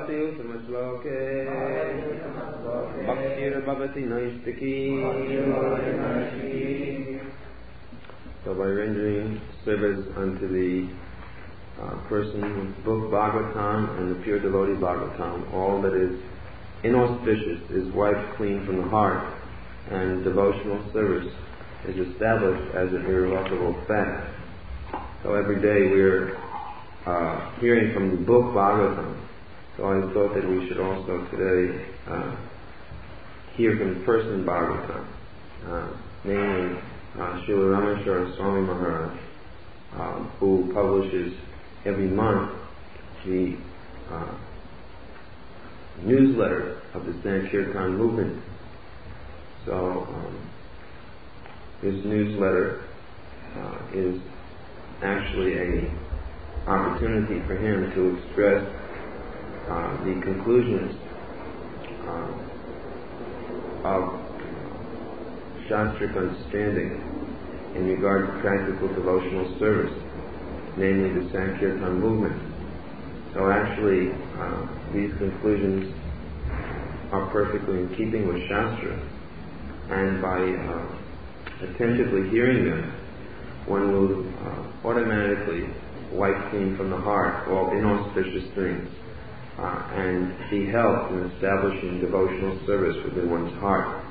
Bhavati Utamashloke Bhaktir Bhavati Naistiki. So by rendering service unto the person with book Bhagavatam and the pure devotee Bhagavatam, all that is inauspicious is wiped clean from the heart, and devotional service is established as an irrevocable fact. So every day we're hearing from the book Bhagavatam. So I thought that we should also today hear from the person Bhagavatam, namely Srila Rameshwara Swami Maharaj, who publishes every month the newsletter of the Sankirtan movement. So this newsletter is actually an opportunity for him to express the conclusions of Shastric understanding in regard to practical devotional service, namely the Sankirtan movement. So actually, these conclusions are perfectly in keeping with Shastra, and by attentively hearing them, one will automatically wipe clean from the heart all inauspicious things and be helped in establishing devotional service within one's heart.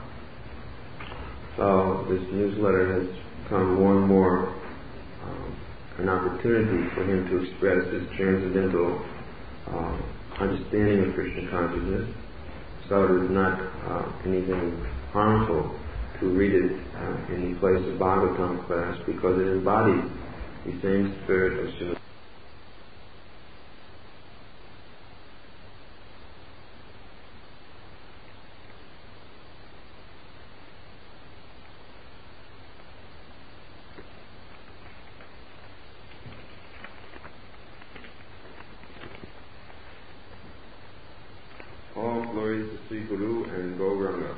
So this newsletter has become more and more an opportunity for him to express his transcendental understanding of Krishna consciousness. So it is not anything harmful to read it in the place of Bhagavatam class, because it embodies the same spirit of Srila. All glories to Sri Guru and Gauranga.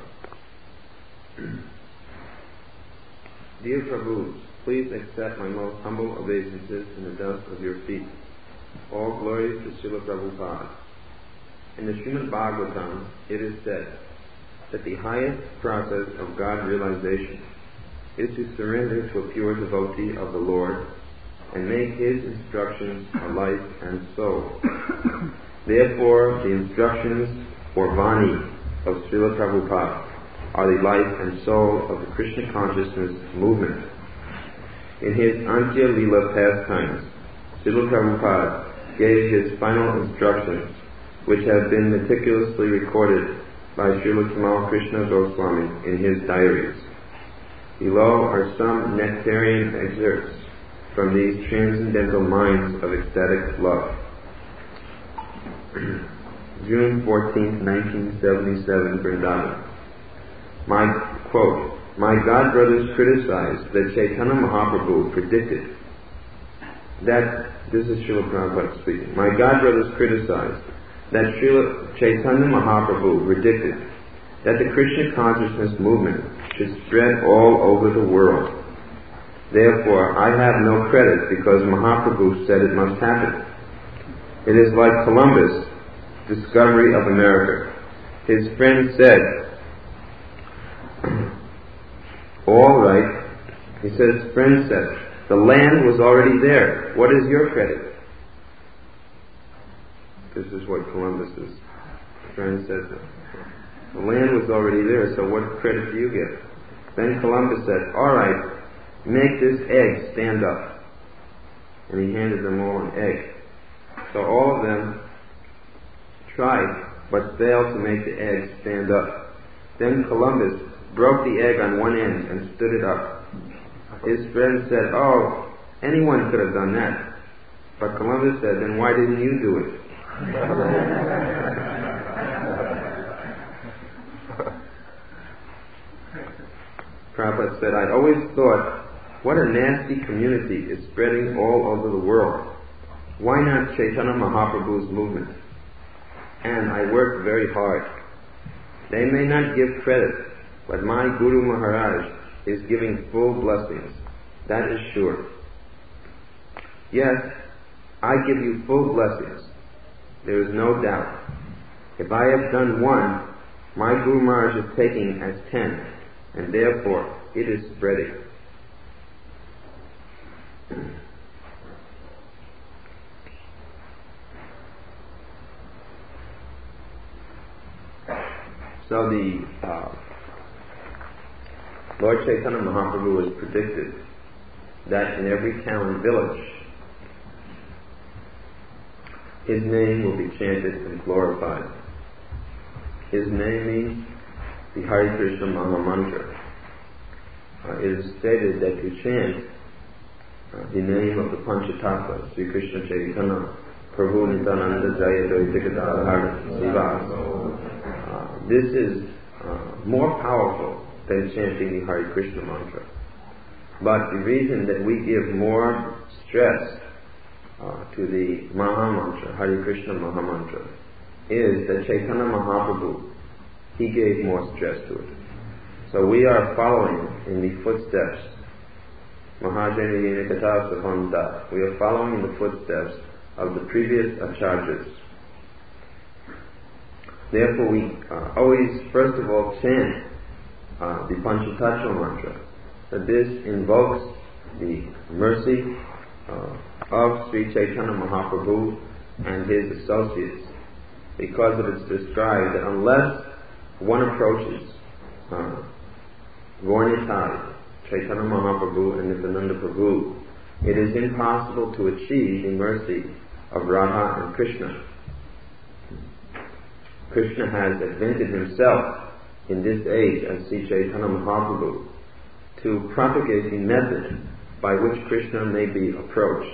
Dear Prabhu, please accept my most humble obeisances in the dust of your feet. All glories to Srila Prabhupada. In the Srimad Bhagavatam, it is said that the highest process of God realization is to surrender to a pure devotee of the Lord and make his instructions a life and soul. Therefore, the instructions or Vani of Srila Prabhupada are the life and soul of the Krishna consciousness movement. In his Antya Leela pastimes, Srila Prabhupada gave his final instructions, which have been meticulously recorded by Srila Tamal Krishna Goswami in his diaries. Below are some nectarian excerpts from these transcendental minds of ecstatic love. June 14, 1977, Vrindavan. My God brothers criticized that Chaitanya Mahaprabhu predicted that, this is Srila Prabhupada speaking, my God brothers criticized that Srila Chaitanya Mahaprabhu predicted that the Krishna consciousness movement should spread all over the world. Therefore, I have no credit because Mahaprabhu said it must happen. It is like Columbus' discovery of America. His friend said, all right. He said, his friend said, the land was already there. What is your credit? This is what Columbus's friend said to him. The land was already there, so what credit do you get? Then Columbus said, all right, make this egg stand up. And he handed them all an egg. So all of them tried, but failed to make the egg stand up. Then Columbus broke the egg on one end and stood it up. His friend said, oh, anyone could have done that. But Columbus said, then why didn't you do it? Prabhupada said, I always thought, what a nasty community is spreading all over the world. Why not Chaitanya Mahaprabhu's movement? And I worked very hard. They may not give credit, but my Guru Maharaj is giving full blessings. That is sure. Yes, I give you full blessings. There is no doubt. If I have done one, my Guru Maharaj is taking as 10, and therefore it is spreading. So the Lord Chaitanya Mahaprabhu has predicted that in every town and village his name will be chanted and glorified. His name means the Hare Krishna Maha Mantra. It is stated that to chant the name of the Panchatattva, Sri Krishna Chaitanya, Prabhu Nityananda Jaya Dvaita Gadadhar Srivas, this is more powerful than chanting the Hare Krishna mantra. But the reason that we give more stress to the Maha Mantra, Hare Krishna Maha Mantra, is that Chaitanya Mahaprabhu, he gave more stress to it. So we are following in the footsteps. Mahajana Yenikata Savanta. We are following in the footsteps of the previous acharyas. Therefore we always first of all chant the Panchatattva mantra. That this invokes the mercy of Sri Chaitanya Mahaprabhu and his associates, because it is described that unless one approaches Gaura-Nitai, Chaitanya Mahaprabhu and Nityananda Prabhu, it is impossible to achieve the mercy of Radha and Krishna. Krishna has advented himself in this age as Sri Chaitanya Mahaprabhu to propagate the method by which Krishna may be approached.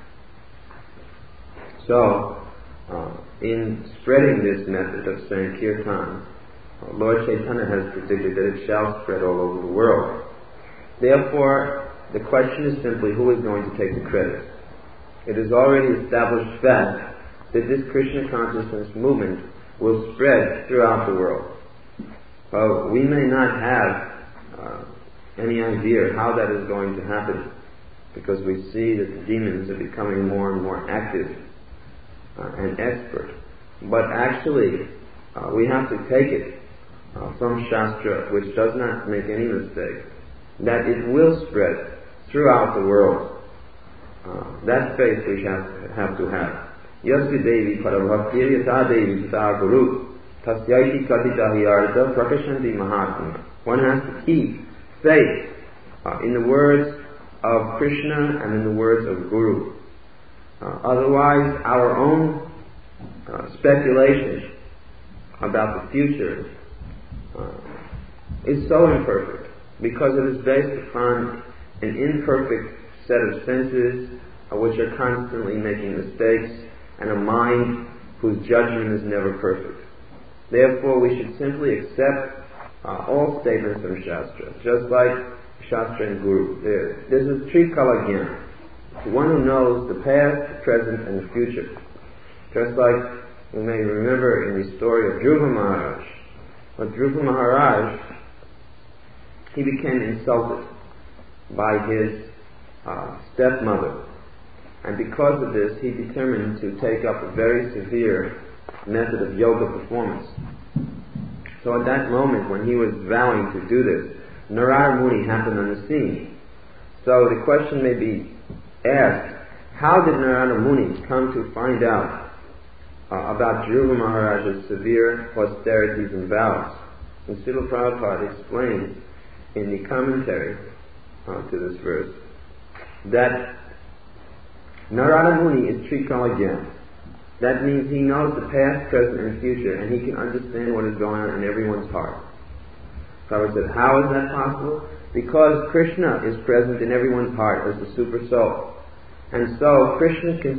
So, in spreading this method of Sankirtan, Lord Chaitanya has predicted that it shall spread all over the world. Therefore, the question is simply who is going to take the credit. It is already established fact that this Krishna consciousness movement will spread throughout the world. Well, we may not have any idea how that is going to happen, because we see that the demons are becoming more and more active and expert. But actually, we have to take it from Shastra, which does not make any mistake, that it will spread throughout the world. That faith we have to have. Yasya Devi Parabhaktir Yata Devi Sita Guru Tasyaiti Katita Hiyarta Prakashanti Mahatma. One has to keep faith in the words of Krishna and in the words of Guru. Otherwise, our own speculation about the future is so imperfect, because it is based upon an imperfect set of senses which are constantly making mistakes, and a mind whose judgment is never perfect. Therefore, we should simply accept all statements from Shastra, just like Shastra and Guru. This is Trikala Gyan, the one who knows the past, the present, and the future. Just like we may remember in the story of Dhruva Maharaj. But Dhruva Maharaj, he became insulted by his stepmother. And because of this, he determined to take up a very severe method of yoga performance. So at that moment, when he was vowing to do this, Narada Muni happened on the scene. So the question may be asked, how did Narada Muni come to find out about Dhruva Maharaj's severe austerities and vows? And Srila Prabhupada explained in the commentary to this verse that Narada Muni is Trikala Gyan. That means he knows the past, present, and future, and he can understand what is going on in everyone's heart. Prabhupada said, how is that possible? Because Krishna is present in everyone's heart as the super soul. And so Krishna can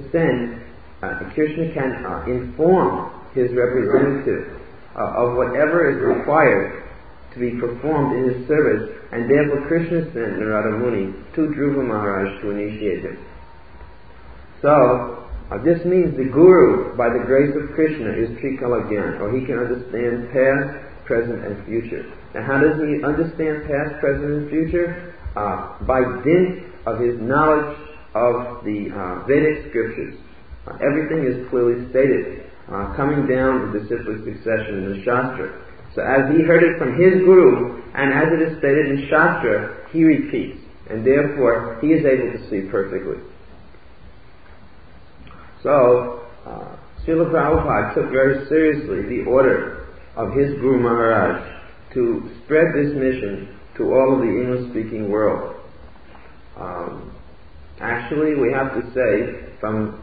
inform his representative of whatever is required to be performed in his service, and therefore Krishna sent Narada Muni to Dhruva Maharaj to initiate him. So, this means the Guru, by the grace of Krishna, is Trikala Gyan, or he can understand past, present, and future. Now, how does he understand past, present, and future? By dint of his knowledge of the Vedic scriptures. Everything is clearly stated coming down in disciplic succession in the Shastra. So as he heard it from his Guru, and as it is stated in Shastra, he repeats, and therefore he is able to see perfectly. So, Srila Prabhupada took very seriously the order of his Guru Maharaj to spread this mission to all of the English-speaking world. Actually, we have to say, from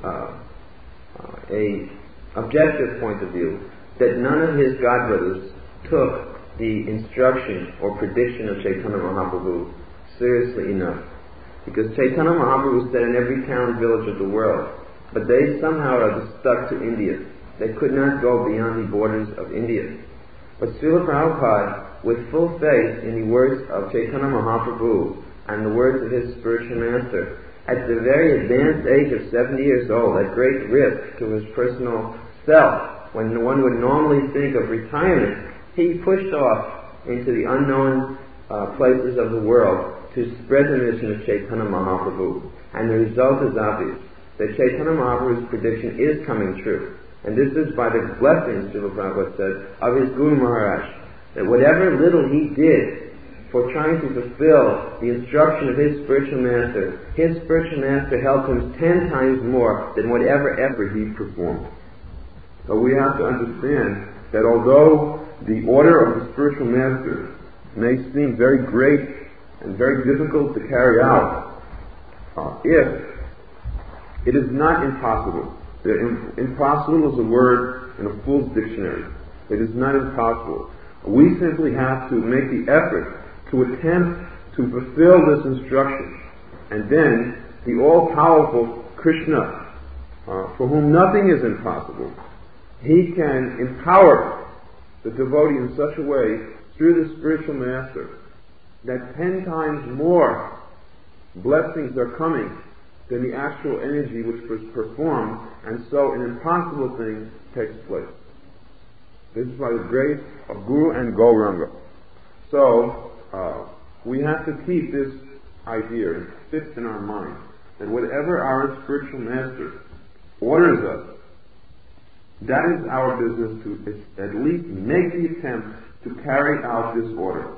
a objective point of view, that none of his godbrothers took the instruction or prediction of Chaitanya Mahaprabhu seriously enough. Because Chaitanya Mahaprabhu said in every town and village of the world, but they somehow or other stuck to India. They could not go beyond the borders of India. But Srila Prabhupada, with full faith in the words of Chaitanya Mahaprabhu and the words of his spiritual master, at the very advanced age of 70 years old, at great risk to his personal self, when one would normally think of retirement, he pushed off into the unknown places of the world to spread the mission of Chaitanya Mahaprabhu. And the result is obvious, that Chaitanya Mahaprabhu's prediction is coming true. And this is by the blessings, Srila Prabhupada said, of his Guru Maharaj, that whatever little he did for trying to fulfill the instruction of his spiritual master helped him 10 times more than whatever effort he performed. So we have to understand that although the order of the spiritual master may seem very great and very difficult to carry out, if it is not impossible. Impossible is a word in a fool's dictionary. It is not impossible. We simply have to make the effort to attempt to fulfill this instruction. And then the all-powerful Krishna, for whom nothing is impossible, he can empower the devotee in such a way through the spiritual master that 10 times more blessings are coming than the actual energy which was performed, and so an impossible thing takes place. This is by the grace of Guru and Gauranga. So, we have to keep this idea fixed in our mind, that whatever our spiritual master orders us, that is our business to at least make the attempt to carry out this order.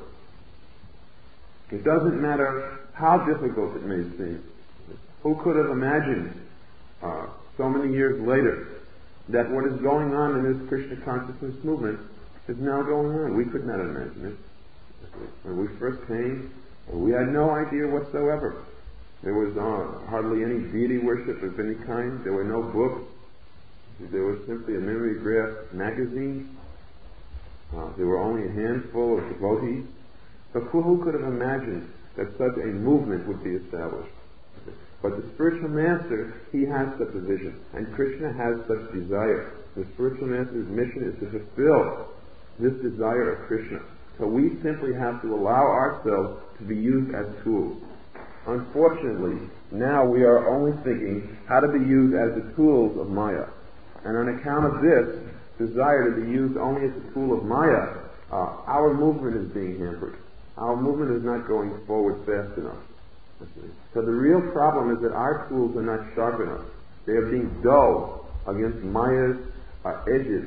It doesn't matter how difficult it may seem. Who could have imagined so many years later that what is going on in this Krishna consciousness movement is now going on? We could not imagine it. When we first came, we had no idea whatsoever. There was hardly any deity worship of any kind. There were no books. There was simply a mimeograph magazine. There were only a handful of devotees. But who could have imagined that such a movement would be established? But the spiritual master, he has such a vision, and Krishna has such desire. The spiritual master's mission is to fulfill this desire of Krishna. So we simply have to allow ourselves to be used as tools. Unfortunately, now we are only thinking how to be used as the tools of Maya. And on account of this desire to be used only as a tool of Maya, our movement is being hampered. Our movement is not going forward fast enough. So the real problem is that our tools are not sharp enough. They are being dull against Maya's edges.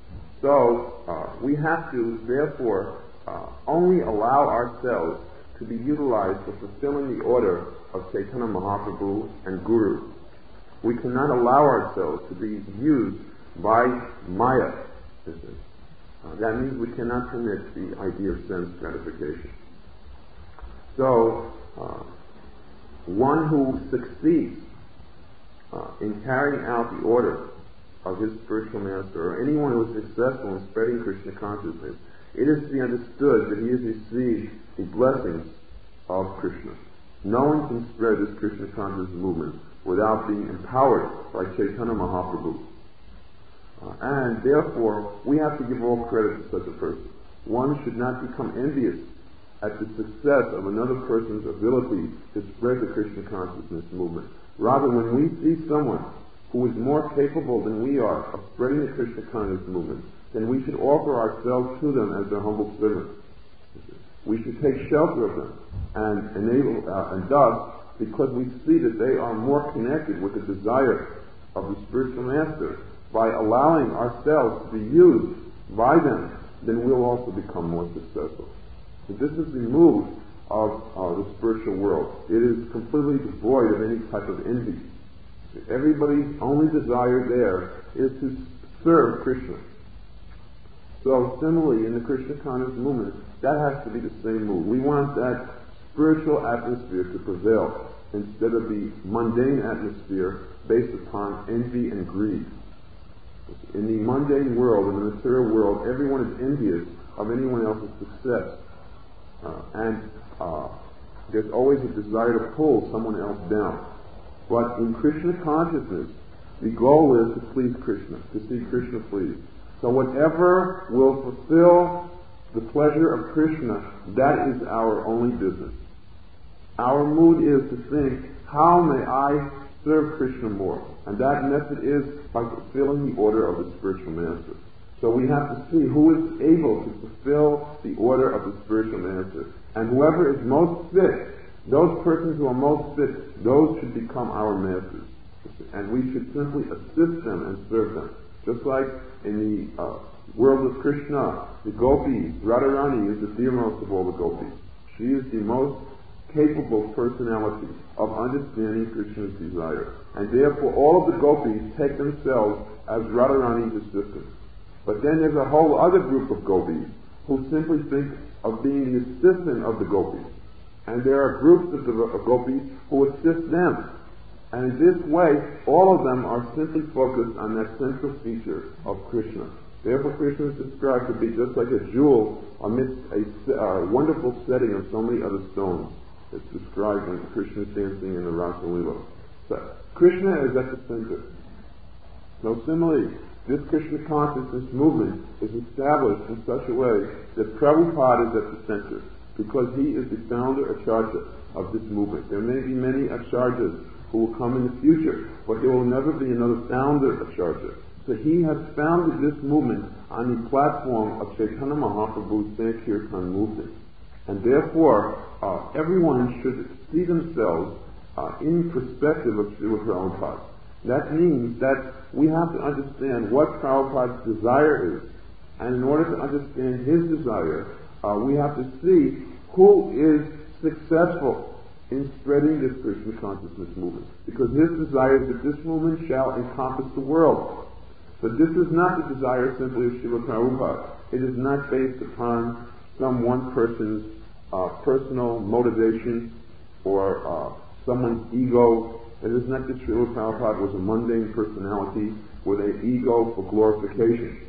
So we have to, therefore, only allow ourselves to be utilized for fulfilling the order of Chaitanya Mahaprabhu and Guru. We cannot allow ourselves to be used by Maya. That means we cannot permit the idea of sense gratification. So, one who succeeds in carrying out the order of his spiritual master, or anyone who is successful in spreading Krishna consciousness, it is to be understood that he has received the blessings of Krishna. No one can spread this Krishna consciousness movement without being empowered by Chaitanya Mahaprabhu. And therefore, we have to give all credit to such a person. One should not become envious at the success of another person's ability to spread the Krishna consciousness movement. Rather, when we see someone who is more capable than we are of spreading the Krishna consciousness movement, then we should offer ourselves to them as their humble servants. We should take shelter of them and enable, and thus, because we see that they are more connected with the desire of the spiritual master, by allowing ourselves to be used by them, then we'll also become more successful. So this is removed of the spiritual world. It is completely devoid of any type of envy. Everybody's only desire there is to serve Krishna. So similarly, in the Krishna conscious movement, that has to be the same mood. We want that spiritual atmosphere to prevail instead of the mundane atmosphere based upon envy and greed. In the mundane world, in the material world, everyone is envious of anyone else's success. And there's always a desire to pull someone else down. But in Krishna consciousness, the goal is to please Krishna, to see Krishna pleased. So whatever will fulfill the pleasure of Krishna, that is our only business. Our mood is to think, how may I serve Krishna more? And that method is by fulfilling the order of the spiritual master. So we have to see who is able to fulfill the order of the spiritual master. And whoever is most fit, those persons who are most fit, those should become our masters. And we should simply assist them and serve them. Just like in the world of Krishna, the gopis, Radharani is the dearmost of all the gopis. She is the most capable personality of understanding Krishna's desire. And therefore all of the gopis take themselves as Radharani's assistants. But then there's a whole other group of gopis who simply think of being the assistant of the gopis. And there are groups of gopis who assist them. And in this way, all of them are simply focused on that central feature of Krishna. Therefore, Krishna is described to be just like a jewel amidst a wonderful setting of so many other stones. It's described when Krishna is dancing in the Rasa Lila. So, Krishna is at the center. So similarly, this Krishna consciousness movement is established in such a way that Prabhupada is at the center, because he is the founder acharya of this movement. There may be many acharyas who will come in the future, but there will never be another founder acharya. So he has founded this movement on the platform of Chaitanya Mahaprabhu's Sankirtan movement. And therefore, everyone should see themselves in perspective of Srila Prabhupada. That means that we have to understand what Prabhupada's desire is. And in order to understand his desire, we have to see who is successful in spreading this Krishna consciousness movement. Because his desire is that this movement shall encompass the world. But this is not the desire simply of Srila Prabhupada. It is not based upon some one person's personal motivation or someone's ego. It is not that Srila Prabhupada was a mundane personality with an ego for glorification.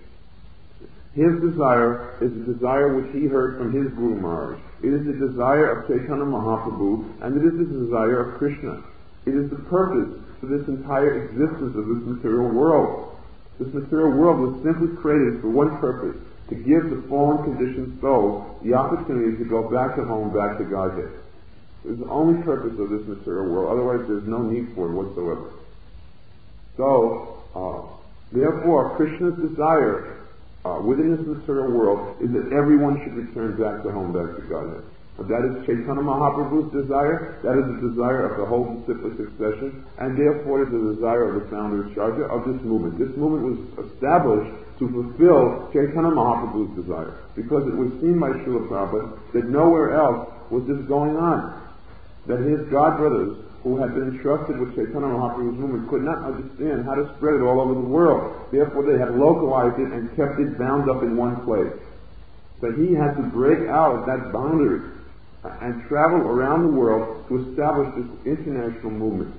His desire is the desire which he heard from his Guru Maharaj. It is the desire of Chaitanya Mahaprabhu, and it is the desire of Krishna. It is the purpose for this entire existence of this material world. This material world was simply created for one purpose, to give the fallen conditioned soul the opportunity to go back to home, back to Godhead. It's the only purpose of this material world. Otherwise, there's no need for it whatsoever. So, therefore, Krishna's desire within this material world is that everyone should return back to home, back to Godhead. But that is Chaitanya Mahaprabhu's desire. That is the desire of the whole disciplic succession, and therefore it is the desire of the founder Acharya of this movement. This movement was established to fulfill Chaitanya Mahaprabhu's desire, because it was seen by Srila Prabhupada that nowhere else was this going on. That his godbrothers, who had been entrusted with Chaitanya Mahaprabhu's movement, could not understand how to spread it all over the world. Therefore they had localized it and kept it bound up in one place. So he had to break out of that boundary and travel around the world to establish this international movement.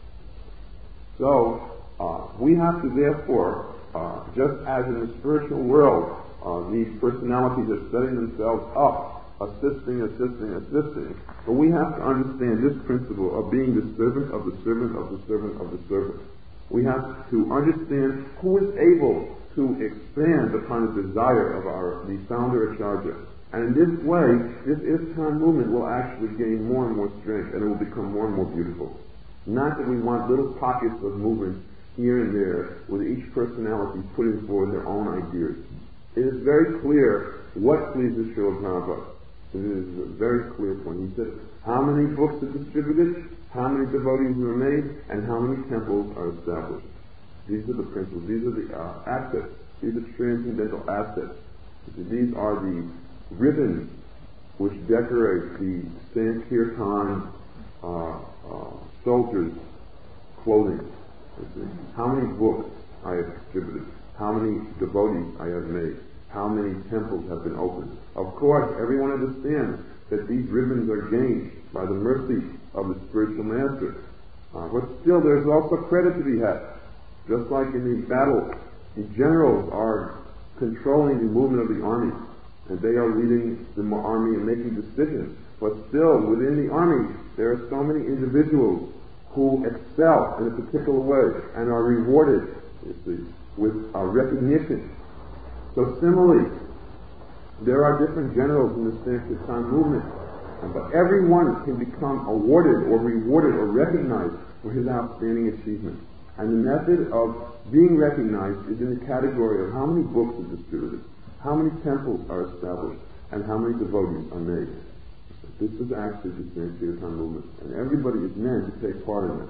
So we have to therefore, just as in the spiritual world, these personalities are setting themselves up, assisting, but we have to understand this principle of being the servant of the servant of the servant of the servant. We have to understand who is able to expand upon the desire of the founder Acharya. And in this way, this ISKCON movement will actually gain more and more strength, and it will become more and more beautiful. Not that we want little pockets of movement here and there, with each personality putting forward their own ideas. It is very clear what pleases Srila Prabhupada. It is a very clear point. He said, how many books are distributed, how many devotees are made, and how many temples are established. These are the principles. These are the assets. These are transcendental assets. These are the ribbons which decorate the Sankirtan soldiers' clothing. How many books I have distributed, how many devotees I have made, how many temples have been opened. Of course, everyone understands that these ribbons are gained by the mercy of the spiritual master. But still, there's also credit to be had. Just like in the battle, the generals are controlling the movement of the army, and they are leading the army and making decisions. But still, within the army, there are so many individuals who excel in a particular way and are rewarded, you see, with recognition. So similarly, there are different generals in the Sankirtan movement, but everyone can become awarded or rewarded or recognized for his outstanding achievement. And the method of being recognized is in the category of how many books are distributed, how many temples are established, and how many devotees are made. This is actually the Sankirtan movement, and everybody is meant to take part in it.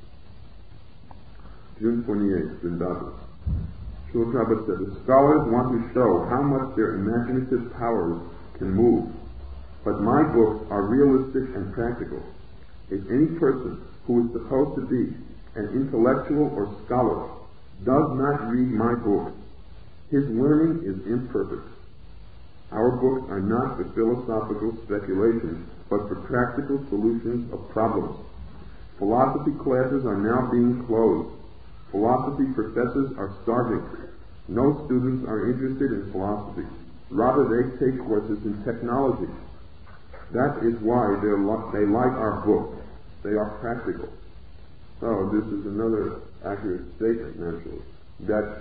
June 28th, Vrindavan. Srila Prabhupada said, the scholars want to show how much their imaginative powers can move, but my books are realistic and practical. If any person who is supposed to be an intellectual or scholar does not read my books, his learning is imperfect. Our books are not for philosophical speculations, but for practical solutions of problems. Philosophy classes are now being closed. Philosophy professors are starving. No students are interested in philosophy. Rather, they take courses in technology. That is why they like our books. They are practical. So this is another accurate statement, naturally, that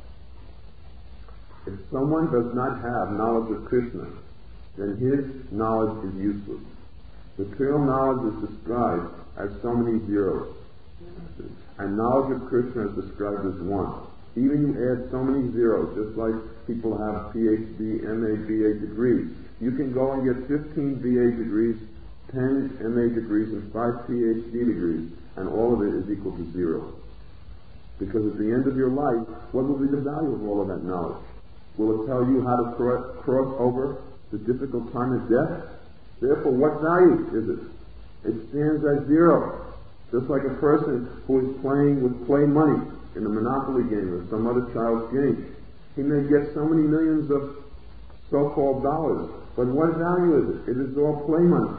if someone does not have knowledge of Krishna, then his knowledge is useless. Material knowledge is described as so many zeros, and knowledge of Krishna is described as one. Even you add so many zeros, just like people have PhD, MA, BA degrees. You can go and get 15 BA degrees, 10 MA degrees, and 5 PhD degrees, and all of it is equal to zero. Because at the end of your life, what will be the value of all of that knowledge? Will it tell you how to cross over the difficult time of death? Therefore, what value is it? It stands at zero. Just like a person who is playing with play money in a Monopoly game or some other child's game. He may get so many millions of so-called dollars, but what value is it? It is all play money.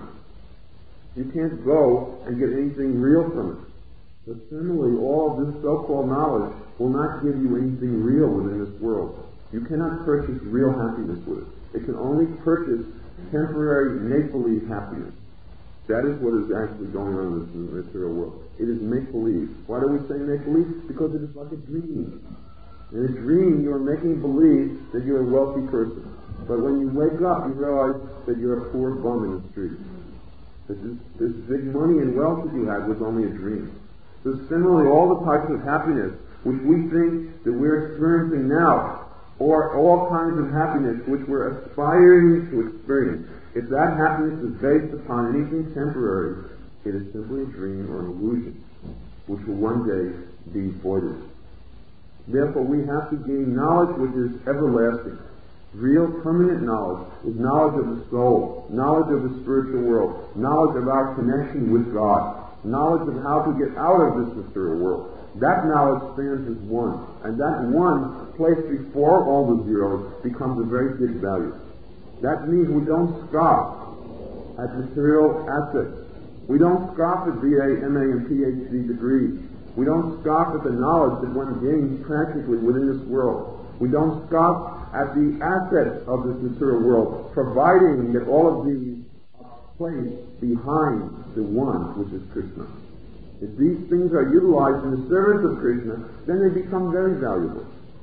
You can't go and get anything real from it. But similarly, all of this so-called knowledge will not give you anything real within this world. You cannot purchase real happiness with it. It can only purchase temporary make-believe happiness. That is what is actually going on in the material world. It is make-believe. Why do we say make-believe? Because it is like a dream. In a dream, you are making believe that you're a wealthy person. But when you wake up, you realize that you're a poor bum in the street. That this big money and wealth that you had was only a dream. So similarly, all the types of happiness which we think that we're experiencing now, or all kinds of happiness which we're aspiring to experience, if that happiness is based upon anything temporary, it is simply a dream or an illusion, which will one day be voided. Therefore, we have to gain knowledge which is everlasting. Real, permanent knowledge is knowledge of the soul, knowledge of the spiritual world, knowledge of our connection with God, knowledge of how to get out of this material world. That knowledge stands as one, and that one, placed before all the zeros, becomes a very big value. That means we don't scoff at material assets. We don't scoff at BA, MA, and PhD degrees. We don't scoff at the knowledge that one gains practically within this world. We don't scoff at the assets of this material world, providing that all of these are placed behind the one, which is Krishna. If these things are utilized in the service of Krishna, then they become very valuable.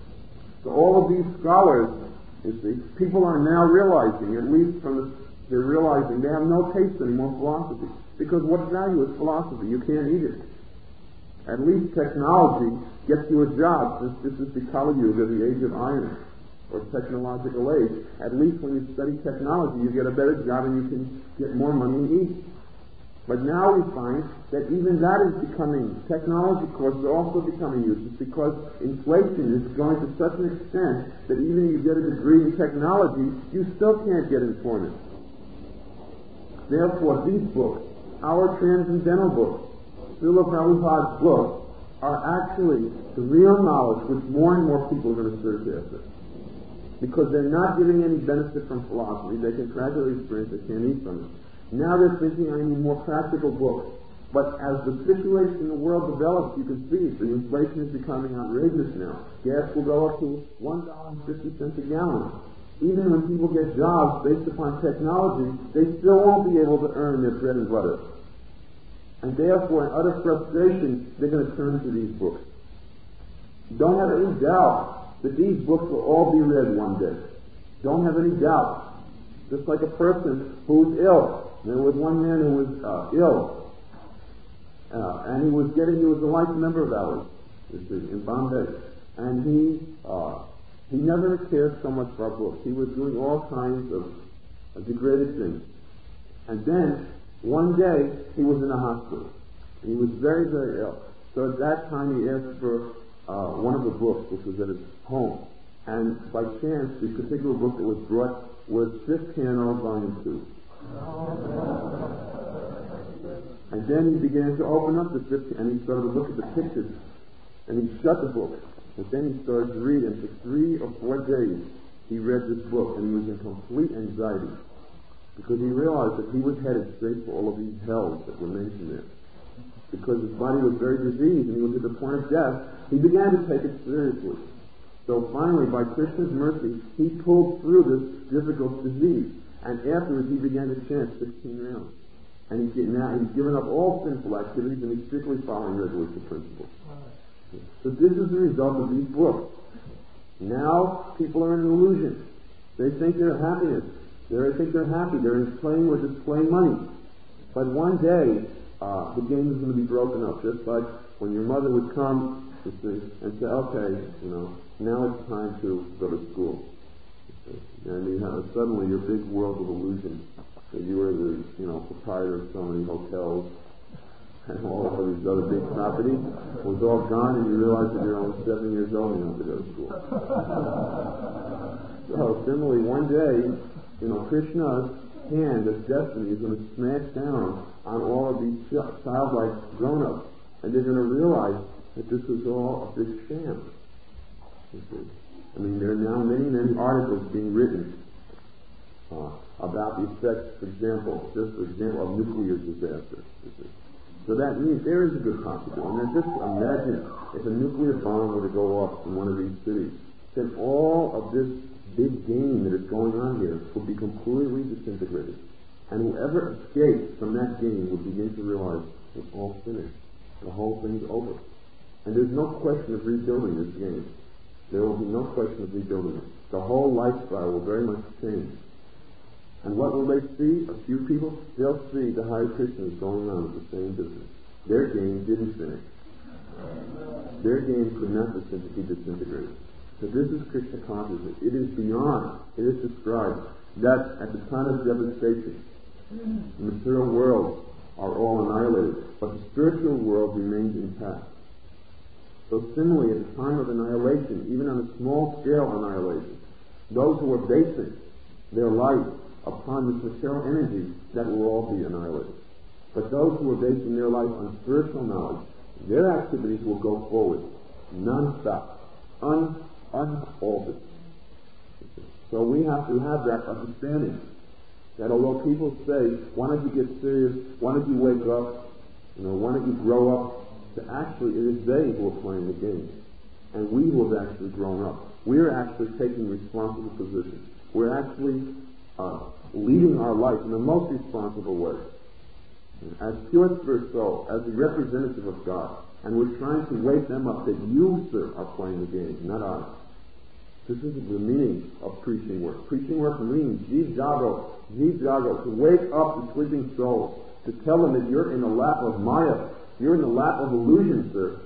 So all of these scholars, you see, people are now realizing, at least they're realizing they have no taste anymore for philosophy. Because what value is philosophy? You can't eat it. At least technology gets you a job, since this is the Kali Yuga, the age of iron, or technological age. At least when you study technology, you get a better job and you can get more money and eat. But now we find that even that is becoming, technology courses are also becoming useless because inflation is going to such an extent that even if you get a degree in technology, you still can't get employment. Therefore, these books, our transcendental books, Srila Prabhupada's books, are actually the real knowledge which more and more people are going to search after. Because they're not giving any benefit from philosophy, they can gradually experience, they can't eat from it. Now they're thinking, I need more practical books. But as the situation in the world develops, you can see the inflation is becoming outrageous now. Gas will go up to $1.50 a gallon. Even when people get jobs based upon technology, they still won't be able to earn their bread and butter. And therefore, in utter frustration, they're going to turn to these books. Don't have any doubt that these books will all be read one day. Don't have any doubt. Just like a person who's ill. There was one man who was ill, and he was a life member of ours, in Bombay, and he never cared so much for our books. He was doing all kinds of degraded things. And then, one day, he was in a hospital. He was very, very ill. So at that time, he asked for one of the books, which was at his home. And by chance, the particular book that was brought was Fifth Canto, Volume 2. And then he began to open up the fifth, and he started to look at the pictures, and he shut the book. But then he started to read, and for 3 or 4 days, he read this book, and he was in complete anxiety, because he realized that he was headed straight for all of these hells that were mentioned there. Because his body was very diseased, and he was at the point of death, he began to take it seriously. So finally, by Krishna's mercy, he pulled through this difficult disease. And afterwards, he began to chant 16 rounds. And he's given up all sinful activities, and he's strictly following resolution principles. So this is the result of these books. Now, people are in an illusion. They think they're happiness. They think they're happy. They're playing with displaying money. But one day, the game is going to be broken up. Just like when your mother would come and say, okay, now it's time to go to school. And you have suddenly your big world of illusion that you were the proprietor of so many hotels and all of these other big properties was all gone, and you realize that you're only 7 years old and you have to go to school. So similarly, one day, Krishna's hand of destiny is going to smash down on all of these childlike grown-ups, and they're going to realize that this was all a big sham. There are now many, many articles being written about the effects, for example, of nuclear disaster. So that means there is a good possibility. And just imagine if a nuclear bomb were to go off in one of these cities, then all of this big game that is going on here would be completely disintegrated. And whoever escapes from that game would begin to realize it's all finished. The whole thing's over. And there's no question of rebuilding this game. There will be no question of rebuilding it. The whole lifestyle will very much change. And what will they see? A few people? They'll see the Hare Krishnas going on with the same business. Their game didn't finish. Their game could not be disintegrated. So this is Krishna consciousness. It is beyond. It is described that at the time of devastation, the material worlds are all annihilated, but the spiritual world remains intact. So similarly, at the time of annihilation, even on a small scale annihilation, those who are basing their life upon this material energy, that will all be annihilated. But those who are basing their life on spiritual knowledge, their activities will go forward, non-stop, unaltered. So we have to have that understanding, that although people say, why don't you get serious, why don't you wake up, why don't you grow up, actually it is they who are playing the game. And we who have actually grown up. We're actually taking responsible positions. We're actually leading our life in the most responsible way. As pure spirit soul, as a representative of God. And we're trying to wake them up that you, sir, are playing the game, not I. This is the meaning of preaching work. Preaching work means, Jeev Jago, to wake up the sleeping soul, to tell them that you're in the lap of Maya. You're in the lap of illusion, sir.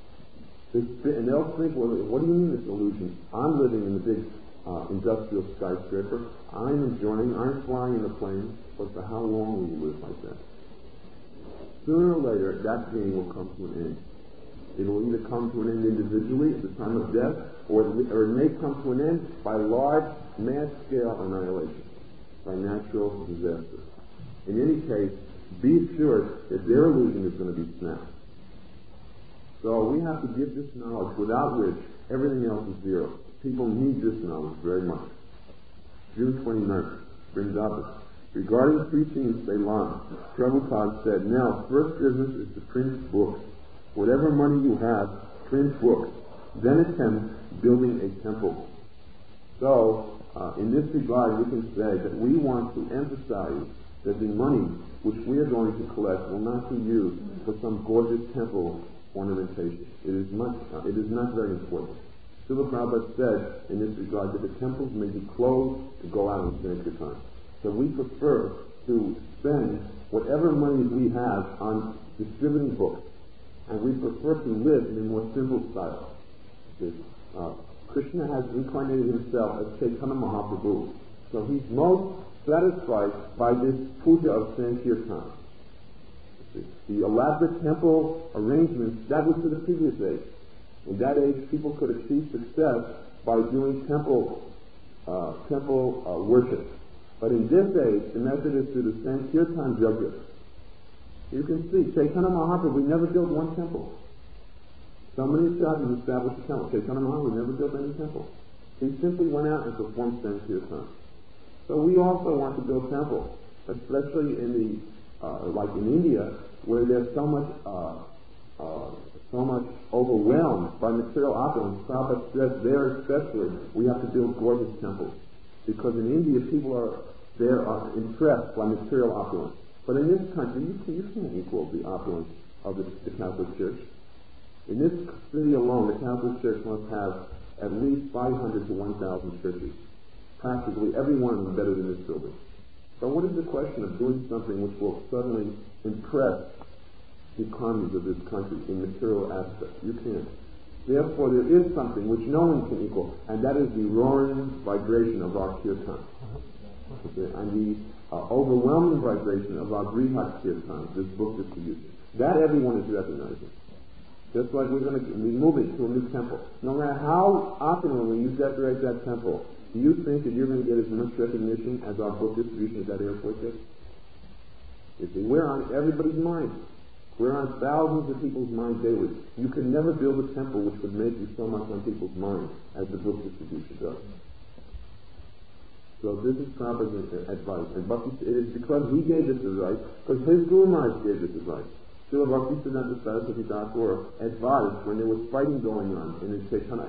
And they'll think, well, what do you mean this illusion? I'm living in the big industrial skyscraper. I'm flying in the plane, but for how long will you live like that? sooner or later that being will come to an end. It will either come to an end individually at the time of death, or it may come to an end by large, mass-scale annihilation, by natural disaster. In any case, be assured that their illusion is going to be snapped. So we have to give this knowledge, without which everything else is zero. People need this knowledge very much. June 29th, Vrindavan. Regarding preaching in Ceylon, Prabhupada said, now, first business is to print books. Whatever money you have, print books. Then attempt building a temple. So, in this regard, we can say that we want to emphasize that the money which we are going to collect will not be used for some gorgeous temple ornamentation. It is not very important. Srila Prabhupada said in this regard that the temples may be closed to go out on Sankirtan. So we prefer to spend whatever money we have on distributing books, and we prefer to live in a more simple style. Krishna has incarnated himself as Chaitanya Mahaprabhu, so he's most satisfied by this puja of Sankirtan. The elaborate temple arrangements, that was to the previous age. In that age, people could achieve success by doing temple worship. But in this age, the method is through the Sankirtan Yajna. You can see, Chaitanya Mahaprabhu never built one temple. So many sadhus established a temple. Chaitanya Mahaprabhu never built any temple. He simply went out and performed Sankirtan. So we also want to build temples, especially in the, like in India, where there's so much overwhelmed by material opulence. Prabhupada says there especially, we have to build gorgeous temples. Because in India, people are impressed by material opulence. But in this country, you can't equal the opulence of the Catholic Church. In this city alone, the Catholic Church must have at least 500 to 1,000 churches. Practically every one of them better than this building. So what is the question of doing something which will suddenly impress the economies of this country in material aspects? You can't. Therefore, there is something which no one can equal, and that is the roaring vibration of our kirtan. Okay? And the overwhelming vibration of our Brihat Kirtan, this book distribution. That everyone is recognizing. Just like we're going to be moving to a new temple. No matter how opulently you decorate that temple, do you think that you're going to get as much recognition as our book distribution at that airport gets? You see, we're on everybody's mind. We're on thousands of people's mind daily. You can never build a temple which would make you so much on people's mind as the book distribution does. So this is Prabhupada's advice. And it is because he gave this advice, because his Guru Maharaj gave this advice. Srila Bhaktisiddhanta Saraswati Thakur advised when there was fighting going on in the Chaitanya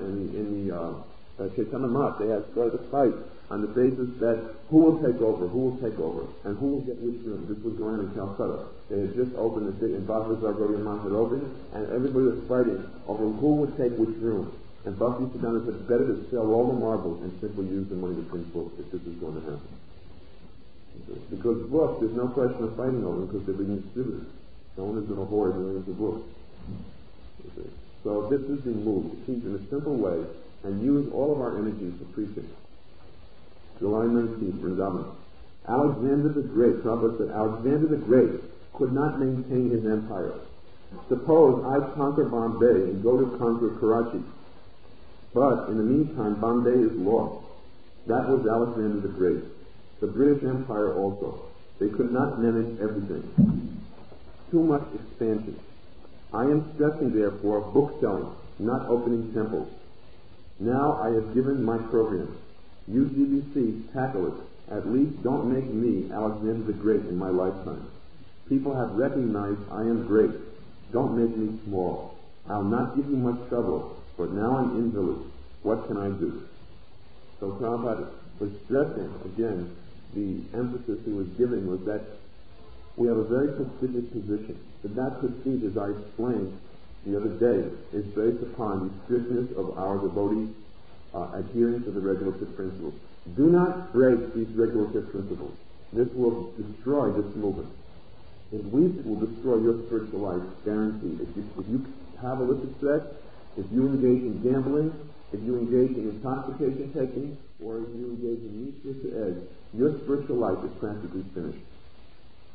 Math. They had started a fight on the basis that who will take over, and who will get which room. This was going on in Calcutta. They had just opened the city, and Bhaktivinoda Gaudiya Math had opened, and everybody was fighting over who would take which room. And Bhaktisiddhanta said, it's better to sell all the marbles and simply use the money to print books if this is going to happen. Because books, there's no question of fighting over them because they're being distributed. No one is going to hoard millions of books. So this is the move, to teach in a simple way and use all of our energies for preaching. July 19th, Vrindavan. Alexander the Great, Prabhupada said, Alexander the Great could not maintain his empire. Suppose I conquer Bombay and go to conquer Karachi. But in the meantime, Bombay is lost. That was Alexander the Great. The British Empire also. They could not manage everything. Too much expansion. I am stressing, therefore, book selling, not opening temples. Now I have given my program. You GBC, tackle it. At least don't make me Alexander the Great in my lifetime. People have recognized I am great. Don't make me small. I'll not give you much trouble, but now I'm invalid. What can I do? So Prabhupada was stressing, again, the emphasis he was giving was that we have a very prestigious position. But that prestige, as I explained the other day, is based upon the strictness of our devotees adhering to the regulative principles. Do not break these regulative principles. This will destroy this movement. It will destroy your spiritual life, guaranteed. If you have illicit sex, if you engage in gambling, if you engage in intoxication taking, or if you engage in meat to egg, your spiritual life is practically finished.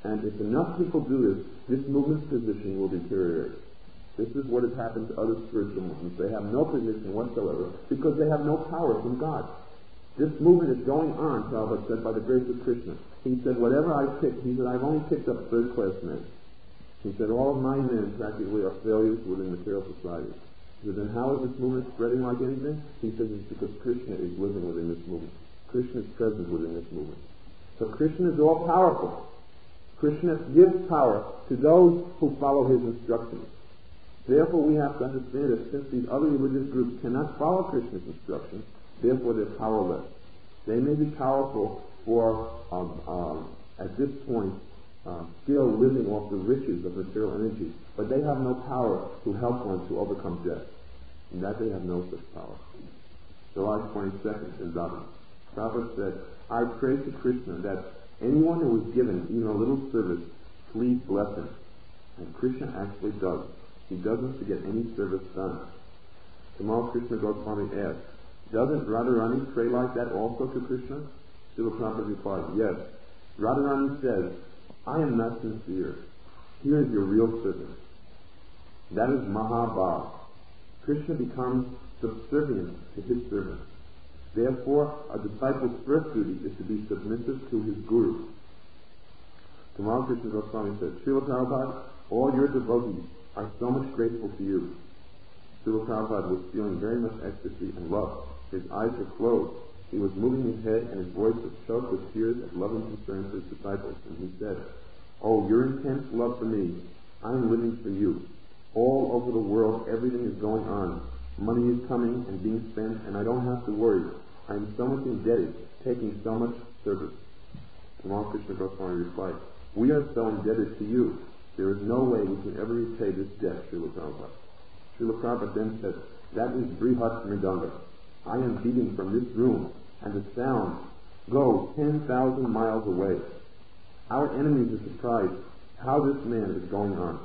And if enough people do this movement's position will deteriorate. This is what has happened to other spiritual movements. They have no position whatsoever because they have no power from God. This movement is going on, Prabhupada said, by the grace of Krishna. He said, whatever I picked, he said, I've only picked up third-class men. He said, all of my men practically are failures within material society. He said, then how is this movement spreading like anything? He says, it's because Krishna is living within this movement. Krishna is present within this movement. So Krishna is all-powerful. Krishna gives power to those who follow his instructions. Therefore, we have to understand that since these other religious groups cannot follow Krishna's instructions, therefore they're powerless. They may be powerful for, at this point, still living off the riches of material energy, but they have no power to help one to overcome death. And that they have no such power. July 22nd in Dhaka, Prabhupada said, I pray to Krishna that anyone who is given even a little service, please bless him. And Krishna actually does. He doesn't forget any service done. Tamal Krishna Goswami asked, doesn't Radharani pray like that also to Krishna? Srila Prabhupada replied, yes. Radharani says, I am not sincere. Here is your real servant. That is Mahabhav. Krishna becomes subservient to his servant. Therefore, a disciple's first duty is to be submissive to his guru. Tamal Krishna Goswami said, Srila Prabhupada, all your devotees are so much grateful to you. Srila Prabhupada was feeling very much ecstasy and love. His eyes were closed. He was moving his head, and his voice was choked with tears of loving concern for his disciples. And he said, oh, your intense love for me, I am living for you. All over the world, everything is going on. Money is coming and being spent, and I don't have to worry. I am so much indebted, taking so much service. Tamal Krishna Goswami replied, we are so indebted to you. There is no way we can ever repay this debt, Srila Prabhupada. Srila Prabhupada then said, that is Brihat Mridanga. I am beating from this room, and the sound goes 10,000 miles away. Our enemies are surprised how this man is going on.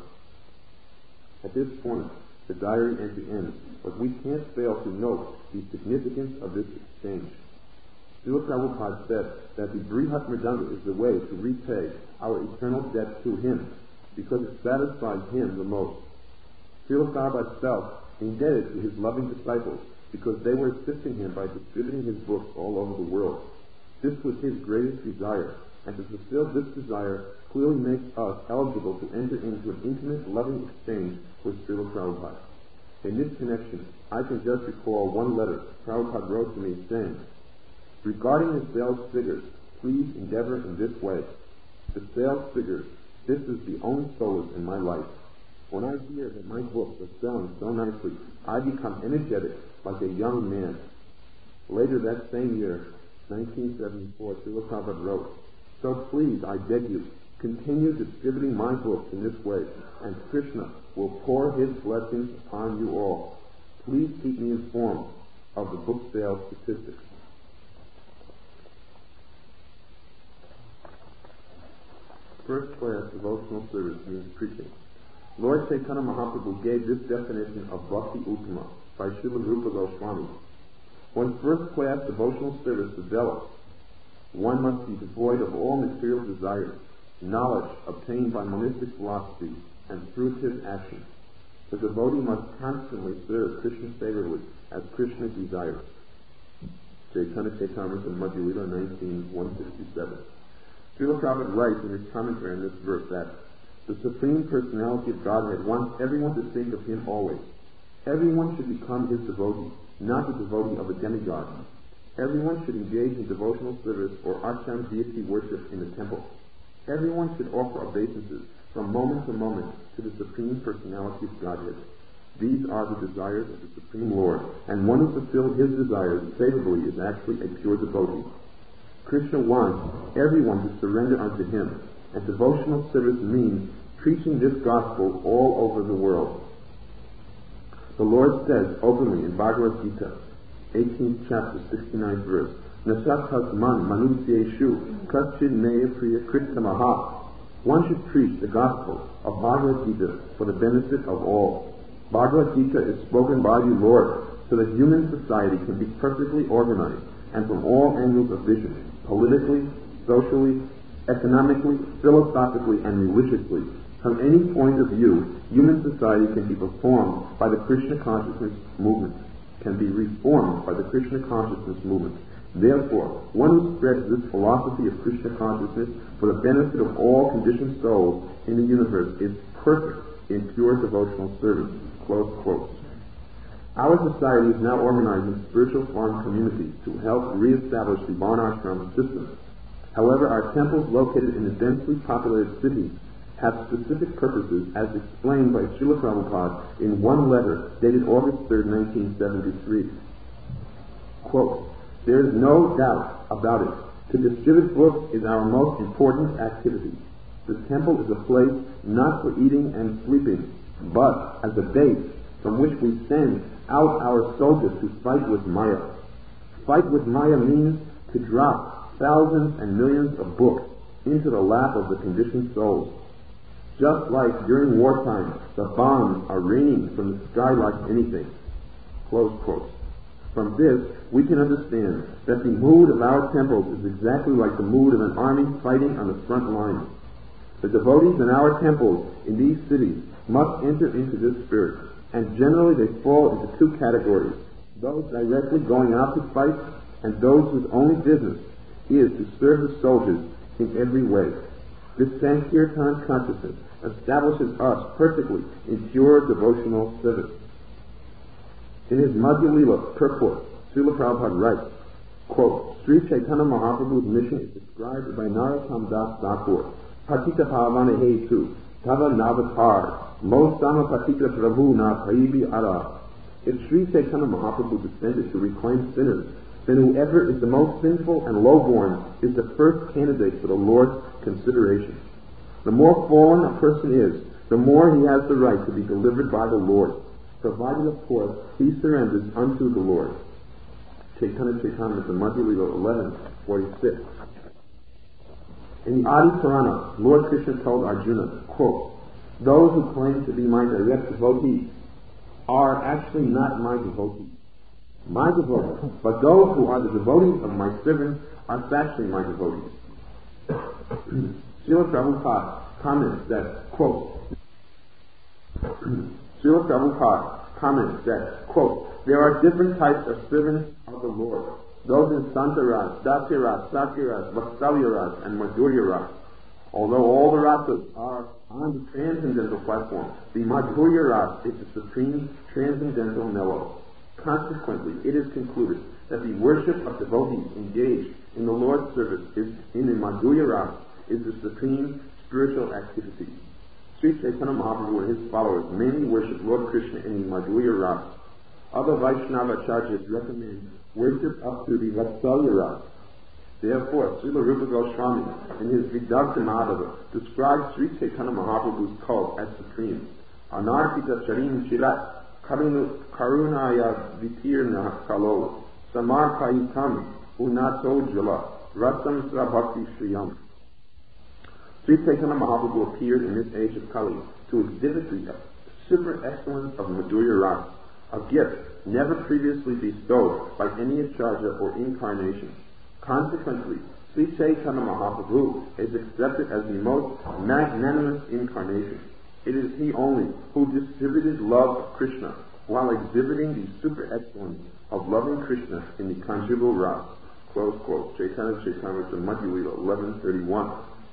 At this point, the diary entry ends, but we can't fail to note the significance of this exchange. Srila Prabhupada said that the Brihat Mridanga is the way to repay our eternal debt to him, because it satisfies him the most. Srila Prabhupada felt indebted to his loving disciples because they were assisting him by distributing his books all over the world. This was his greatest desire, and to fulfill this desire clearly makes us eligible to enter into an intimate, loving exchange with Srila Prabhupada. In this connection, I can just recall one letter Prabhupada wrote to me saying, regarding the sales figures, please endeavor in this way. The sales figures, this is the only solace in my life. When I hear that my books are selling so nicely, I become energetic like a young man. Later that same year, 1974, Srila Prabhupada wrote, so please, I beg you, continue distributing my books in this way, and Krishna will pour his blessings upon you all. Please keep me informed of the book sales statistics. First class devotional service means preaching. Lord Chaitanya Mahaprabhu gave this definition of Bhakti Uttama by Srila Rupa Goswami. When first class devotional service develops, one must be devoid of all material desires, knowledge obtained by monistic philosophy, and fruitive action. The devotee must constantly serve Krishna favorably as Krishna desires. Chaitanya Chaitamrita Madhya Lila 19:167. Srila Prabhupada writes in his commentary on this verse that the Supreme Personality of Godhead wants everyone to think of him always. Everyone should become his devotee, not the devotee of a demigod. Everyone should engage in devotional service or Archan deity worship in the temple. Everyone should offer obeisances from moment to moment to the Supreme Personality of Godhead. These are the desires of the Supreme Lord, and one who fulfills his desires favorably is actually a pure devotee. Krishna wants everyone to surrender unto him, and devotional service means preaching this gospel all over the world. The Lord says openly in Bhagavad Gita, 18th chapter, 69th verse, Nasathas man manusyeshu kaschid meya priya kristamaha. One should preach the gospel of Bhagavad Gita for the benefit of all. Bhagavad Gita is spoken by the Lord so that human society can be perfectly organized and from all angles of vision, politically, socially, economically, philosophically, and religiously. From any point of view, human society can be reformed by the Krishna consciousness movement. Therefore, one who spreads this philosophy of Krishna consciousness for the benefit of all conditioned souls in the universe is perfect in pure devotional service. Close quote. Our society is now organizing spiritual farm communities to help re-establish the Varnashram system. However, our temples located in the densely populated cities have specific purposes as explained by Srila Prabhupada in one letter dated August 3, 1973. Quote, "There is no doubt about it. To distribute books is our most important activity. The temple is a place not for eating and sleeping, but as a base from which we send out our soldiers to fight with Maya. Fight with Maya means to drop thousands and millions of books into the lap of the conditioned souls. Just like during wartime, the bombs are raining from the sky like anything." Close quote. From this, we can understand that the mood of our temples is exactly like the mood of an army fighting on the front line. The devotees in our temples in these cities must enter into this spirit, and generally they fall into two categories: those directly going out to fight, and those whose only business is to serve the soldiers in every way. This Sankirtan consciousness establishes us perfectly in pure devotional service. In his Madhya Lila purport, Srila Prabhupada writes, quote, "Sri Chaitanya Mahaprabhu's mission is described by Narottam Das Thakur, Patita Pavana Hetu, Tava Navatar, Mosama Patita Prabhu Na Paibi Ara." If Sri Chaitanya Mahaprabhu descended to reclaim sinners, then whoever is the most sinful and low-born is the first candidate for the Lord's consideration. The more fallen a person is, the more he has the right to be delivered by the Lord, provided, of course, he surrenders unto the Lord. Chaitanya Chaitamrita Madhya Lila 11:46. In the Adi Purana, Lord Krishna told Arjuna, quote, "Those who claim to be my direct devotees are actually not my devotees. But those who are the devotees of my servants are factually my devotees." Srila Prabhupada comments that, quote, "There are different types of servants of the Lord. Those in Santaras, Dasyaras, Sakyaras, Vatsalyaras, and Madhuryaras. Although all the rasas are on the transcendental platform, the Madhurya Ras is the supreme transcendental mellow. Consequently, it is concluded that the worship of devotees engaged in the Lord's service in the Madhurya Ras is the supreme spiritual activity. Sri Chaitanya Mahaprabhu and his followers mainly worship Lord Krishna in the Madhurya Ras. Other Vaishnava acharyas recommend worship up to the Vatsalya Ras. Therefore, Srila Rupa Goswami in his Vidagdha Madhava describes Sri Chaitanya Mahaprabhu's cult as supreme. Anarpita Charim Chirat Karunaya Vitirna Kalo Samarpayitam Unato Jala Rasam Srabhakti Shriyam. Sri Chaitanya Mahaprabhu appeared in this age of Kali to exhibit the super excellence of Madhurya Ras, a gift never previously bestowed by any acharya or incarnation. Consequently, Sri Chaitanya Mahaprabhu is accepted as the most magnanimous incarnation. It is he only who distributed love of Krishna while exhibiting the super excellence of loving Krishna in the conjugal Ras. Close quote. Chaitanya Chaitamrita Madhya Lila 11:31.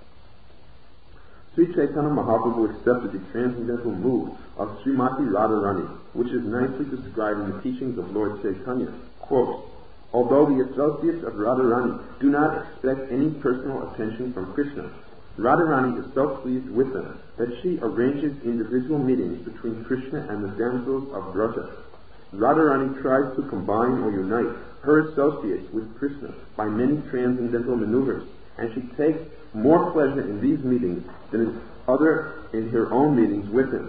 Sri Chaitanya Mahaprabhu accepted the transcendental mood of Srimati Radharani, which is nicely described in the teachings of Lord Chaitanya. Quote, "Although the associates of Radharani do not expect any personal attention from Krishna, Radharani is so pleased with them that she arranges individual meetings between Krishna and the damsels of Braja. Radharani tries to combine or unite her associates with Krishna by many transcendental maneuvers, and she takes more pleasure in these meetings than in her own meetings with him.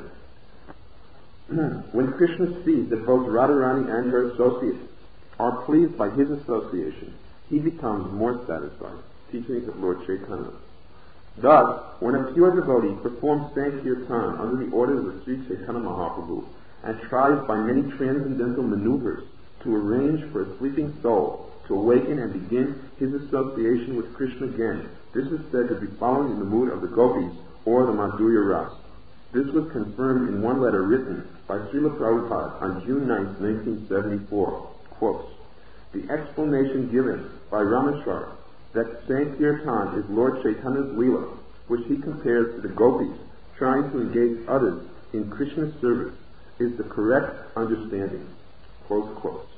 When Krishna sees that both Radharani and her associates are pleased by his association, he becomes more satisfied." Teachings of Lord Chaitanya. Thus, when a pure devotee performs Sankirtan under the orders of Sri Chaitanya Mahaprabhu and tries by many transcendental maneuvers to arrange for a sleeping soul to awaken and begin his association with Krishna again. This is said to be following in the mood of the gopis or the Madhurya Ras. This was confirmed in one letter written by Srila Prabhupada on June 9, 1974. Quote, the explanation given by Rameshwara that Sankirtan is Lord Chaitanya's Leela, which he compares to the gopis trying to engage others in Krishna's service, is the correct understanding. Close quote.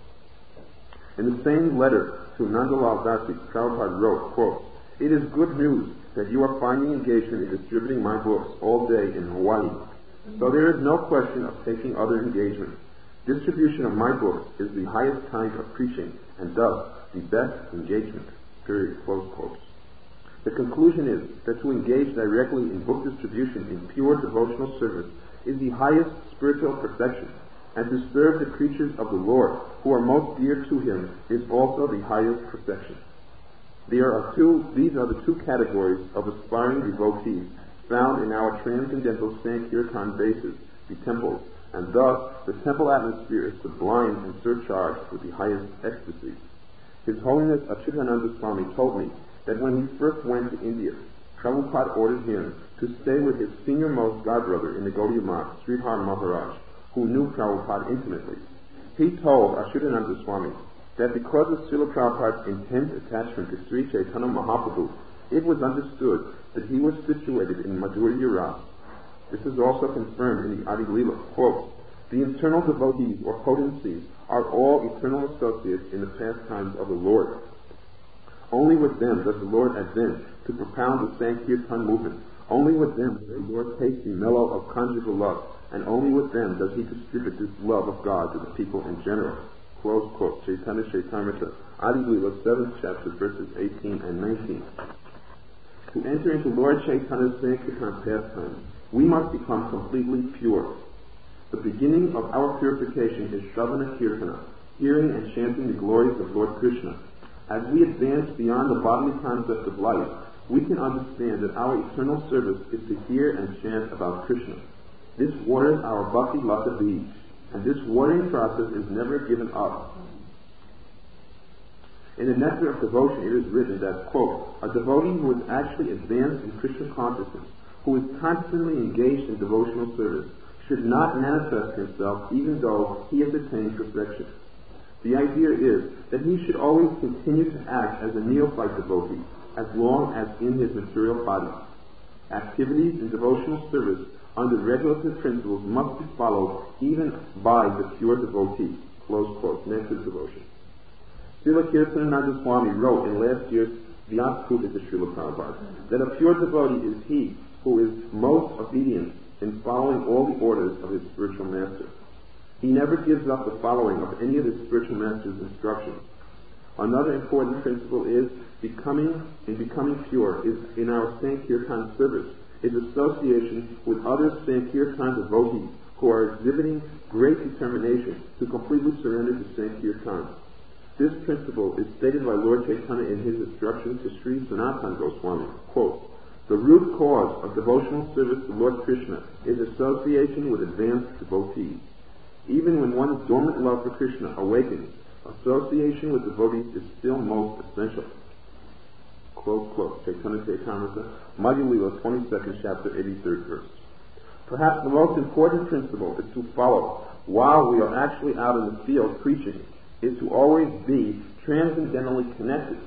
In the same letter to Nandalal Dasi, Prabhupada wrote, quote, it is good news that you are finding engagement in distributing my books all day in Hawaii. So there is no question of taking other engagement. Distribution of my books is the highest kind of preaching, and thus the best engagement. Period. Close quotes. The conclusion is that to engage directly in book distribution in pure devotional service is the highest spiritual perfection, and to serve the creatures of the Lord who are most dear to him is also the highest perfection. These are the two categories of aspiring devotees found in our transcendental Sankirtan bases, the temples, and thus the temple atmosphere is sublime and surcharged with the highest ecstasy. His Holiness Achyutananda Swami told me that when he first went to India, Prabhupada ordered him to stay with his senior-most godbrother in the Gaudiya Math, Sridhar Maharaj, who knew Prabhupada intimately. He told Achyutananda Swami that because of Srila Prabhupada's intense attachment to Sri Chaitanya Mahaprabhu, it was understood that he was situated in Madhurya Ras. This is also confirmed in the Adi Leela. Quote, the internal devotees or potencies are all eternal associates in the pastimes of the Lord. Only with them does the Lord advent to propound the Sankirtan movement. Only with them does the Lord taste the mellow of conjugal love, and only with them does he distribute this love of God to the people in general. Close quote. Chaitanya Chaitamrita, Adi Leela, 7th chapter, verses 18 and 19. To enter into Lord Chaitanya's Sankirtan pastimes, we must become completely pure. The beginning of our purification is Shravana Kirtana, hearing and chanting the glories of Lord Krishna. As we advance beyond the bodily concept of life, we can understand that our eternal service is to hear and chant about Krishna. This waters our bhakti lata beads, and this watering process is never given up. In the Nectar of Devotion it is written that, quote, a devotee who is actually advanced in Krishna consciousness, who is constantly engaged in devotional service, should not manifest himself even though he has attained perfection. The idea is that he should always continue to act as a neophyte devotee as long as in his material body. Activities in devotional service under regulative principles must be followed even by the pure devotee. Close quote. Nectar Devotion. Srila Kirtanananda Swami wrote in last year's Vyasputa to Srila Prabhupada that a pure devotee is he who is most obedient in following all the orders of his spiritual master. He never gives up the following of any of his spiritual master's instructions. Another important principle is becoming pure is in our Sankirtan service is association with other Sankirtan devotees who are exhibiting great determination to completely surrender to Sankirtan. This principle is stated by Lord Chaitanya in his instructions to Sri Sanatana Goswami. Quote, the root cause of devotional service to Lord Krishna is association with advanced devotees. Even when one's dormant love for Krishna awakens, association with devotees is still most essential. Close quote. Chaitanya Chaitamrita, Madhya Leela, 22nd chapter, 83rd verse. Perhaps the most important principle is to follow while we are actually out in the field preaching is to always be transcendentally connected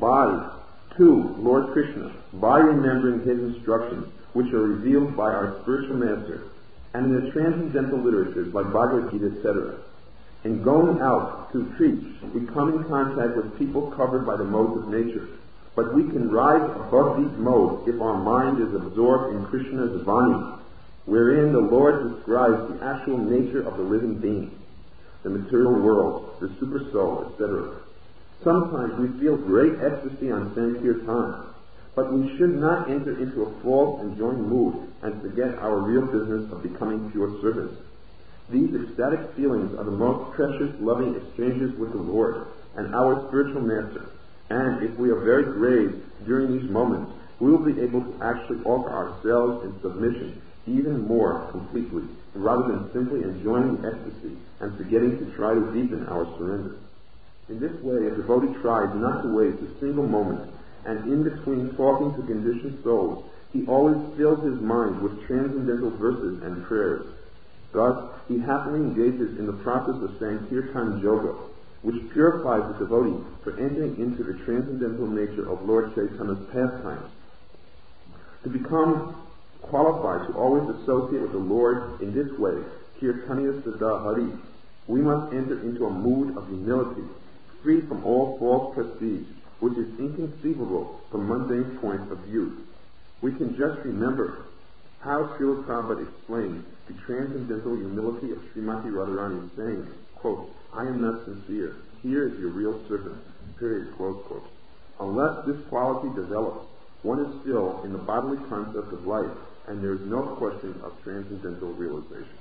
to Lord Krishna by remembering his instructions, which are revealed by our spiritual master, and in the transcendental literatures like Bhagavad Gita, etc. In going out to preach, we come in contact with people covered by the modes of nature, but we can rise above these modes if our mind is absorbed in Krishna's Vani, wherein the Lord describes the actual nature of the living being, the material world, the super soul, etc. Sometimes we feel great ecstasy on Sankirtan, but we should not enter into a false enjoying mood and forget our real business of becoming pure servants. These ecstatic feelings are the most precious, loving exchanges with the Lord and our spiritual master. And if we are very grave during these moments, we will be able to actually offer ourselves in submission even more completely, rather than simply enjoying the ecstasy and forgetting to try to deepen our surrender. In this way, a devotee tries not to waste a single moment, and in between talking to conditioned souls, he always fills his mind with transcendental verses and prayers. Thus, he happily engages in the process of Sankirtan Yoga, which purifies the devotee for entering into the transcendental nature of Lord Chaitanya's pastimes. To become qualified to always associate with the Lord in this way, Kirtaniya Sada Hari, we must enter into a mood of humility, free from all false prestige, which is inconceivable from mundane points of view. We can just remember how Srila Prabhupada explained the transcendental humility of Srimati Radharani, saying, quote, "I am not sincere. Here is your real servant." Period. Close quote. Unless this quality develops, one is still in the bodily concept of life, and there is no question of transcendental realization.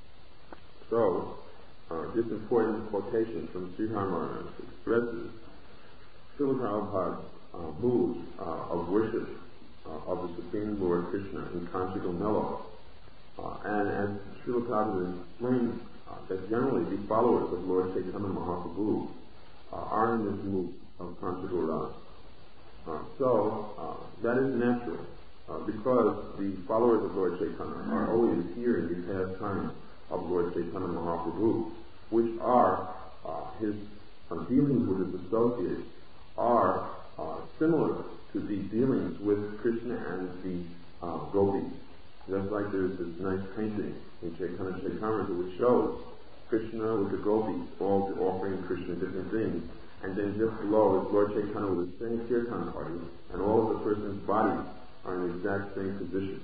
So, this important quotation from Sridhar Maharaj expresses Srila Prabhupada's mood of worship of the Supreme Lord Krishna in conjugal mellow. And as Srila Prabhupada explained, that generally the followers of Lord Chaitanya Mahaprabhu are in this mood of conjugal rasa. So that is natural, because the followers of Lord Chaitanya are always hearing the pastimes of Lord Chaitanya Mahaprabhu, which are his dealings with his associates are similar to the dealings with Krishna and the gopis. Just like there's this nice painting in Chaitanya Chaitamrita which shows Krishna with the gopis all offering Krishna different things, and then just below is Lord Chaitanya with the same kirtan party, and all of the person's bodies are in the exact same position.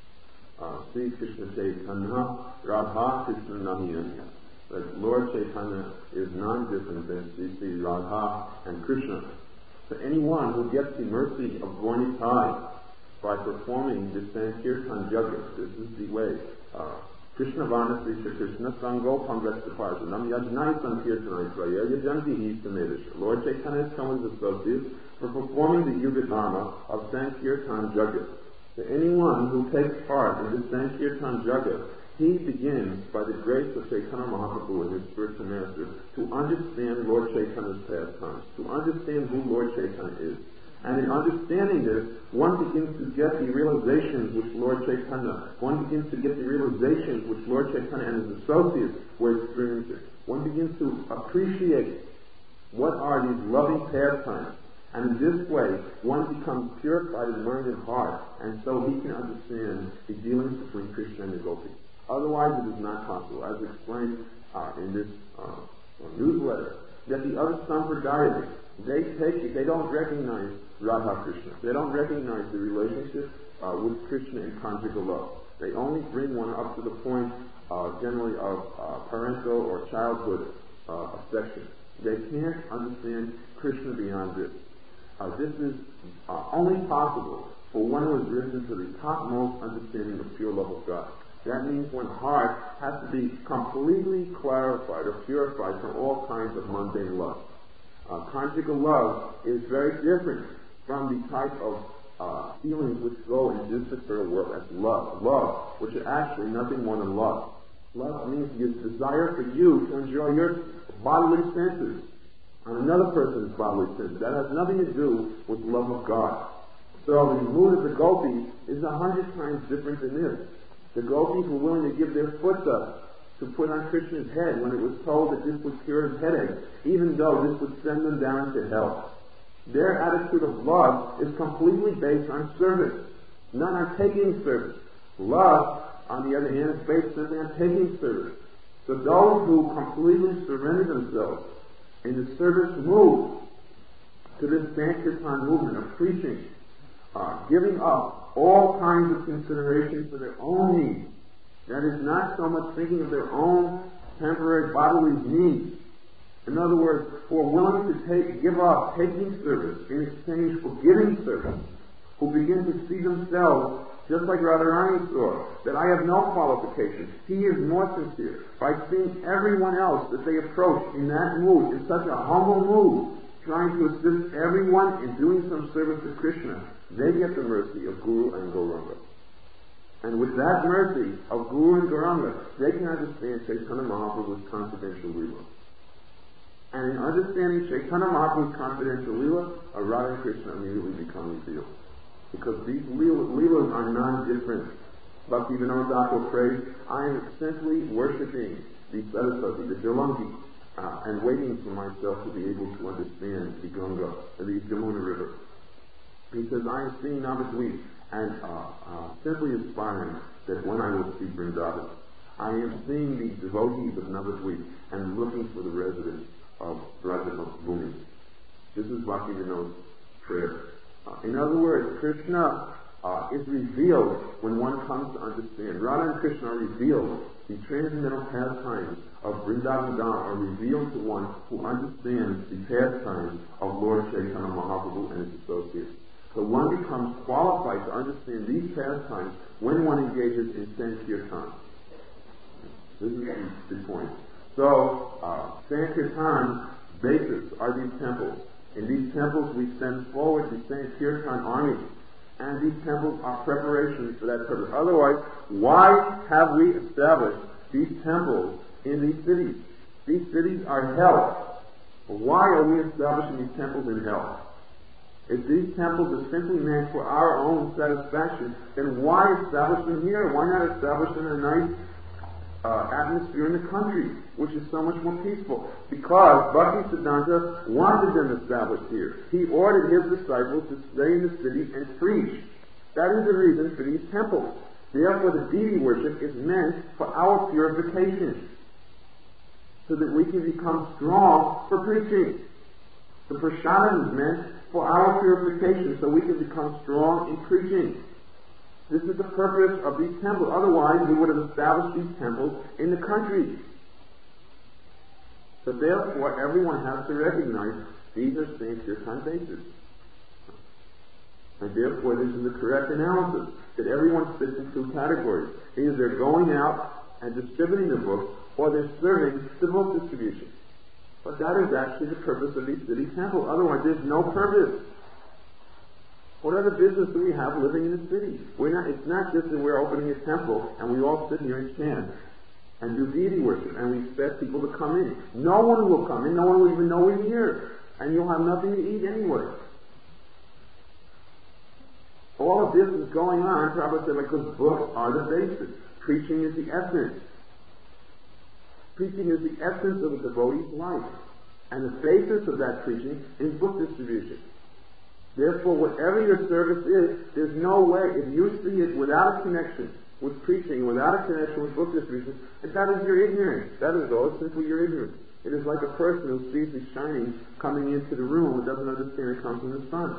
Sri Krishna Chaitanya Radha Krishna Namiyanya. That Lord Chaitanya is non-different than Sri Radha and Krishna. So anyone who gets the mercy of Gaura by performing the Sankirtan Yoga, this is the way. Krishna Vana Sri Krishna Sango Pangvesta Nam Yajnai Sankirtanai Praya Yajanti Histamedash. Lord Chaitanya has come with his associates for performing the Yuga Dharma of Sankirtan Yoga. So anyone who takes part in this Sankirtan Yoga, he begins, by the grace of Chaitanya Mahaprabhu and his spiritual master, to understand Lord Chaitanya's pastimes, to understand who Lord Chaitanya is. And in understanding this, one begins to get the realizations which Lord Chaitanya, one begins to get the realizations which Lord Chaitanya and his associates were experiencing. One begins to appreciate what are these loving pastimes. And in this way, one becomes purified in mind and heart, and so he can understand the dealings between Krishna and the gopis. Otherwise, it is not possible. As explained in this newsletter, that the other Sampradayas, they don't recognize Radha Krishna. They don't recognize the relationship with Krishna in conjugal love. They only bring one up to the point, generally, of parental or childhood affection. They can't understand Krishna beyond this. This is only possible for one who has risen to the topmost understanding of pure love of God. That means one's heart has to be completely clarified or purified from all kinds of mundane love. Conjugal love is very different from the type of feelings which go in this material world as love. Love, which is actually nothing more than love. Love means his desire for you to enjoy your bodily senses on another person's bodily senses. That has nothing to do with love of God. So the mood of the gopis is 100 times different than this. The gopis were willing to give their foot up to put on Krishna's head when it was told that this would cure his headache, even though this would send them down to hell. Their attitude of love is completely based on service, not on taking service. Love, on the other hand, is based simply on taking service. So those who completely surrender themselves in the service mood to this Sankirtan movement of preaching, giving up all kinds of consideration for their own needs. That is not so much thinking of their own temporary bodily needs. In other words, who are willing to give up taking service in exchange for giving service, who begin to see themselves, just like Radharani saw, that I have no qualifications. He is more sincere. By seeing everyone else that they approach in that mood, in such a humble mood, trying to assist everyone in doing some service to Krishna, they get the mercy of Guru and Gauranga. And with that mercy of Guru and Gauranga, they can understand Chaitanya Mahaprabhu's confidential remarks. And in understanding Chaitanya Mahaprabhu's confidential Leela, Radha and Krishna immediately become revealed. Because these Leelas are non-different. Bhaktivinoda Thakur prays, I am essentially worshipping the Saraswati, the Jalangi, and waiting for myself to be able to understand the Ganga, the Yamuna River. He says, I am seeing Navadvip and simply aspiring that when I will see Vrindavan, I am seeing the devotees of Navadvip and looking for the residents of Brajabhumi. This is Bhaktivinoda's prayer. In other words, Krishna is revealed when one comes to understand. Radha and Krishna are revealed. The transcendental pastimes of Vrindavan Dham are revealed to one who understands the pastimes of Lord Chaitanya Mahaprabhu and his associates. So one becomes qualified to understand these pastimes when one engages in Sankirtan. This is the point. So, Sankirtan bases are these temples. In these temples we send forward the Sankirtan army. And these temples are preparations for that purpose. Otherwise, why have we established these temples in these cities? These cities are hell. Why are we establishing these temples in hell? If these temples are simply meant for our own satisfaction, then why establish them here? Why not establish them in a nice atmosphere in the country, which is so much more peaceful? Because Bhaktisiddhanta wanted them established here. He ordered his disciples to stay in the city and preach. That is the reason for these temples. Therefore, the deity worship is meant for our purification, so that we can become strong for preaching. The prasadam is meant for our purification, so we can become strong in preaching. This is the purpose of these temples. Otherwise, we would have established these temples in the country. So therefore, everyone has to recognize these are Sankirtan bases. And therefore, this is the correct analysis, that everyone fits in two categories. Either they're going out and distributing the books, or they're serving the book distribution. But that is actually the purpose of these city temples. Otherwise, there's no purpose. What other business do we have living in the city? It's not just that we're opening a temple and we all sit here and chant and do deity worship and we expect people to come in. No one will come in. No one will even know we're here. And you'll have nothing to eat anyway. All of this is going on, Prabhupada said, because books are the basis. Preaching is the essence. Preaching is the essence of a devotee's life. And the basis of that preaching is book distribution. Therefore, whatever your service is, there's no way, if you see it without a connection with preaching, without a connection with book distribution, that is your ignorance. That is all. It's simply your ignorance. It is like a person who sees the shining coming into the room and doesn't understand it comes from the sun.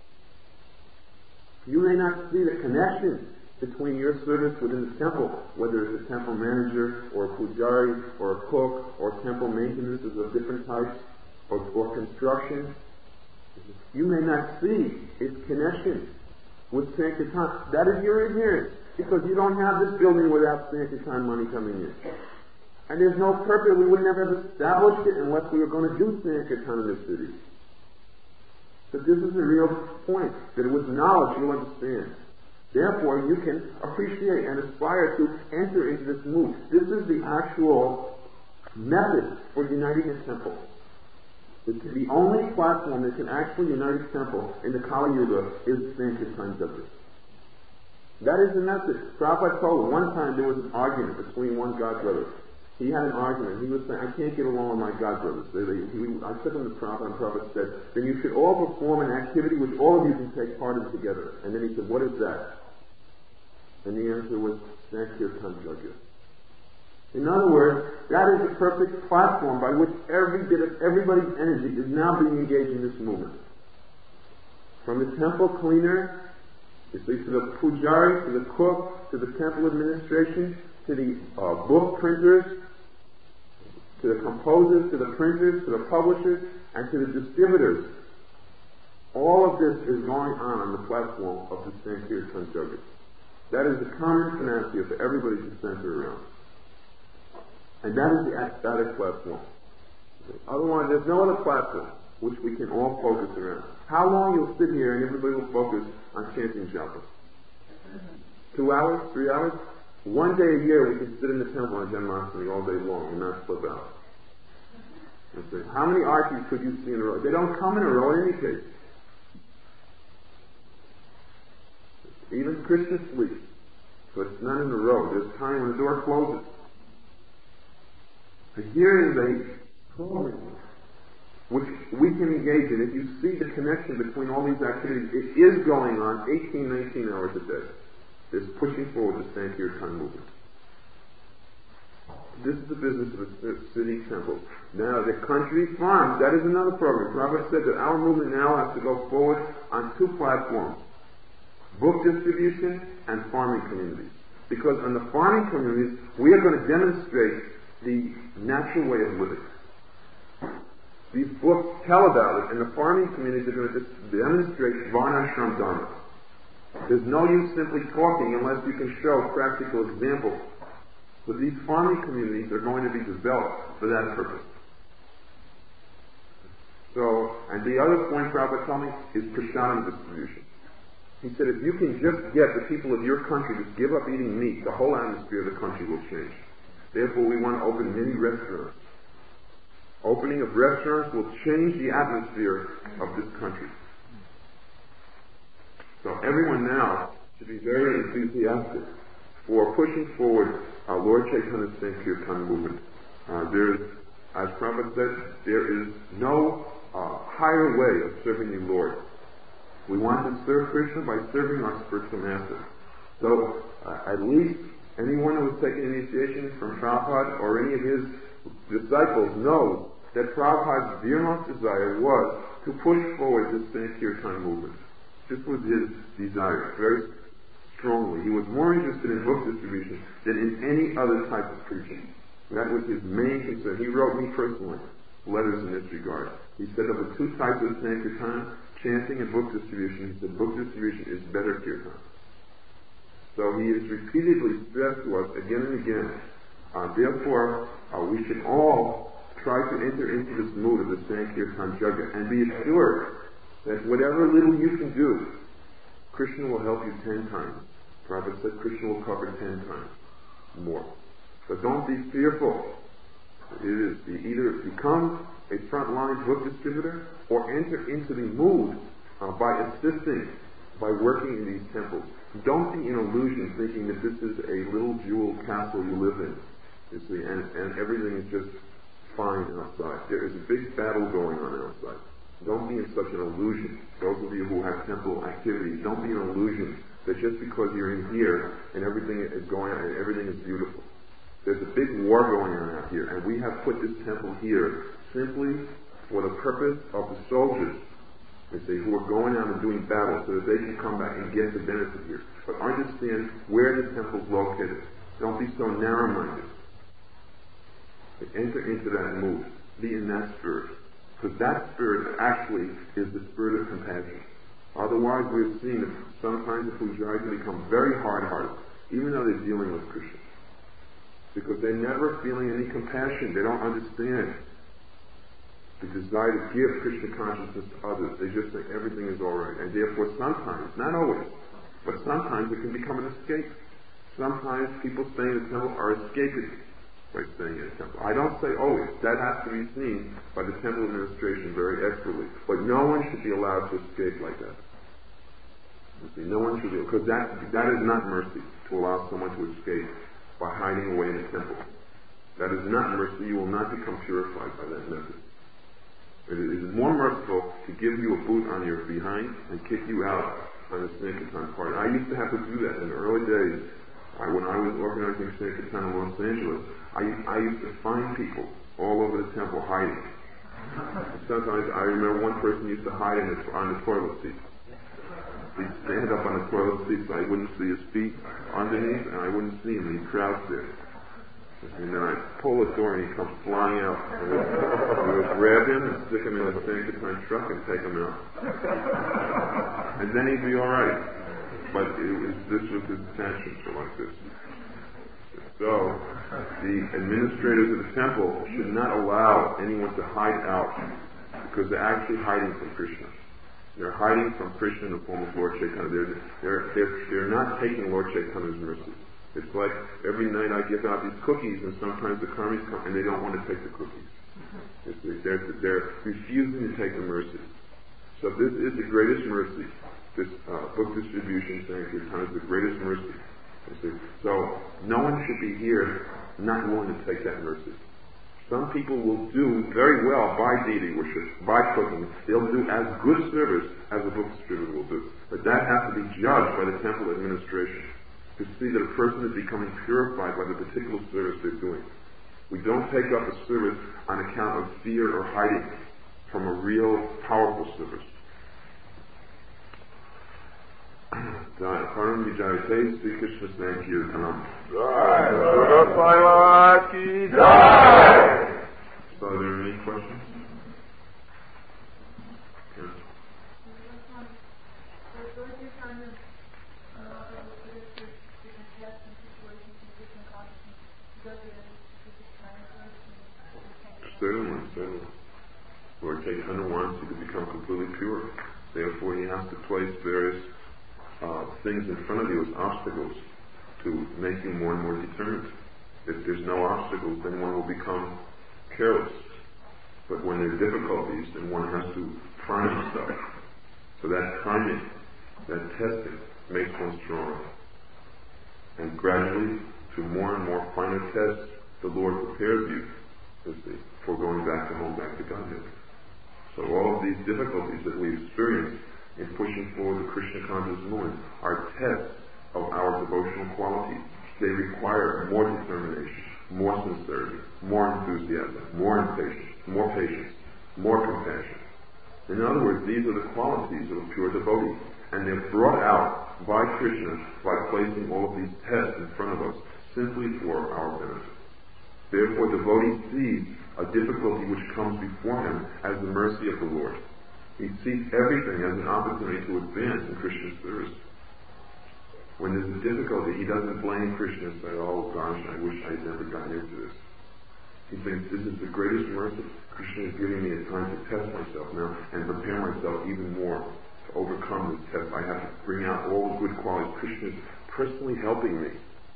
You may not see the connection between your service within the temple, whether it's a temple manager, or a pujari, or a cook, or temple maintenances of different types, or construction. You may not see its connection with Sankirtan. That is your ignorance, because you don't have this building without Sankirtan money coming in. And there's no purpose. We would never have established it unless we were going to do Sankirtan in this city. But this is the real point, that with knowledge you'll understand. Therefore, you can appreciate and aspire to enter into this mood. This is the actual method for uniting a temple. The only platform that can actually unite a temple in the Kali Yuga is Sankirtan Japa. That is the method. Prabhupada told one time there was an argument between one godbrother. He had an argument. He was saying, I can't get along with my godbrothers. I took him to Prabhupada, and Prabhupada said, then you should all perform an activity which all of you can take part in together. And then he said, what is that? And the answer was Sankirtan Japa. In other words, that is the perfect platform by which every bit of everybody's energy is now being engaged in this movement. From the temple cleaner, to the pujari, to the cook, to the temple administration, to the book printers, to the composers, to the printers, to the publishers, and to the distributors. All of this is going on the platform of the Sankirtan Japa. That is the common panacea for everybody to center around. And that is the ecstatic platform. Otherwise, there's no other platform which we can all focus around. How long you'll sit here and everybody will focus on chanting japa? 2 hours? 3 hours? One day a year we can sit in the temple on Janmashtami all day long and not slip out. Okay. How many arches could you see in a row? They don't come in a row in any case. Even Christians sleep, but it's not in a row. There's time when the door closes. But here is a program which we can engage in. If you see the connection between all these activities, it is going on 18, 19 hours a day. There's pushing forward the Sankirtan movement. This is the business of the city temple. Now, the country farms, that is another program. Prabhupada said that our movement now has to go forward on two platforms: book distribution and farming communities. Because on the farming communities, we are going to demonstrate the natural way of living. These books tell about it, and the farming communities are going to demonstrate Varnashram Dharma. There's no use simply talking unless you can show practical examples. But these farming communities are going to be developed for that purpose. So, and the other point Prabhupada told me is prasadam distribution. He said if you can just get the people of your country to give up eating meat, the whole atmosphere of the country will change. Therefore, we want to open many restaurants. Opening of restaurants will change the atmosphere of this country. So everyone now should be very enthusiastic for pushing forward Lord Chaitanya's Sankirtan movement. As Prabhupada said, there is no higher way of serving the Lord. We want to serve Krishna by serving our spiritual master. So, at least anyone who has taken initiation from Prabhupada or any of his disciples knows that Prabhupada's dearest desire was to push forward this Sankirtan movement. This was his desire, very strongly. He was more interested in book distribution than in any other type of preaching. That was his main concern. He wrote me personally letters in this regard. He said of the two types of Sankirtan, chanting and book distribution, he said book distribution is better kirtan. So he has repeatedly stressed to us again and again. Therefore, we should all try to enter into this mood of the Sankirtan Jagat and be assured that whatever little you can do, Krishna will help you 10 times. Prabhupada said Krishna will cover 10 times more. But don't be fearful. It is either become a frontline book distributor or enter into the mood by assisting, by working in these temples. Don't be in illusion thinking that this is a little jewel castle you live in, you see, and everything is just fine outside. There is a big battle going on outside. Don't be in such an illusion. Those of you who have temple activities, don't be in an illusion that just because you're in here and everything is going on and everything is beautiful. There's a big war going on out here, and we have put this temple here simply for the purpose of the soldiers, you see, who are going out and doing battle so that they can come back and get the benefit here. But understand where the temple is located. Don't be so narrow-minded. Enter into that mood. Be in that spirit. Because that spirit actually is the spirit of compassion. Otherwise, we've seen that sometimes the pujaris become very hard-hearted, even though they're dealing with Krishna. Because they're never feeling any compassion. They don't understand the desire to give Krishna consciousness to others. They just think everything is all right. And therefore, sometimes, not always, but sometimes it can become an escape. Sometimes people staying in the temple are escaping by staying in a temple. I don't say always. That has to be seen by the temple administration very expertly. But no one should be allowed to escape like that. You see, no one should be, because that is not mercy, to allow someone to escape by hiding away in a temple. That is not mercy. You will not become purified by that method. It is more merciful to give you a boot on your behind and kick you out on the Sankirtan party. I used to have to do that in the early days. When I was organizing Sankirtan in Los Angeles, I used to find people all over the temple hiding. Sometimes I remember one person used to hide on the toilet seat. He'd stand up on the toilet seat so I wouldn't see his feet underneath, and I wouldn't see him. He'd crouch there. And then I'd pull the door and he'd come flying out. We would grab him and stick him in the Sankirtan truck and take him out. And then he'd be all right. But this was his intentions were like this. So, the administrators of the temple should not allow anyone to hide out because they're actually hiding from Krishna. They're hiding from Krishna in the form of Lord Chaitanya. They're not taking Lord Chaitanya's mercy. It's like every night I give out these cookies and sometimes the karmis come and they don't want to take the cookies. They're refusing to take the mercy. So this is the greatest mercy. This book distribution saying your time is the greatest mercy. So no one should be here not willing to take that mercy. Some people will do very well by deity worship, by cooking. They'll do as good service as a book distributor will do. But that has to be judged by the temple administration to see that a person is becoming purified by the particular service they're doing. We don't take up a service on account of fear or hiding from a real, powerful service. Param Vijay Te Sri Krishna Sankirtanam. So are there any questions? Yes. Certainly. Lord Chaitanya wants you to become completely pure. Therefore, he has to place various things in front of you as obstacles to make you more and more determined. If there's no obstacles, then one will become careless. But when there are difficulties, then one has to prime himself. So that priming, that testing, makes one stronger. And gradually, through more and more finer tests, the Lord prepares you for going back to Godhead. So all of these difficulties that we experience in pushing forward the Krishna conscious movement are tests of our devotional qualities. They require more determination, more sincerity, more enthusiasm, more patience, more compassion. In other words, these are the qualities of a pure devotee, and they're brought out by Krishna by placing all of these tests in front of us simply for our benefit. Therefore, the devotee sees a difficulty which comes before him as the mercy of the Lord. He sees everything as an opportunity to advance in Krishna's service. When there's a difficulty, he doesn't blame Krishna and say, oh gosh, I wish I'd never gotten into this. He thinks this is the greatest mercy. Krishna is giving me a time to test myself now and prepare myself even more to overcome this test. I have to bring out all the good qualities. Krishna is personally helping me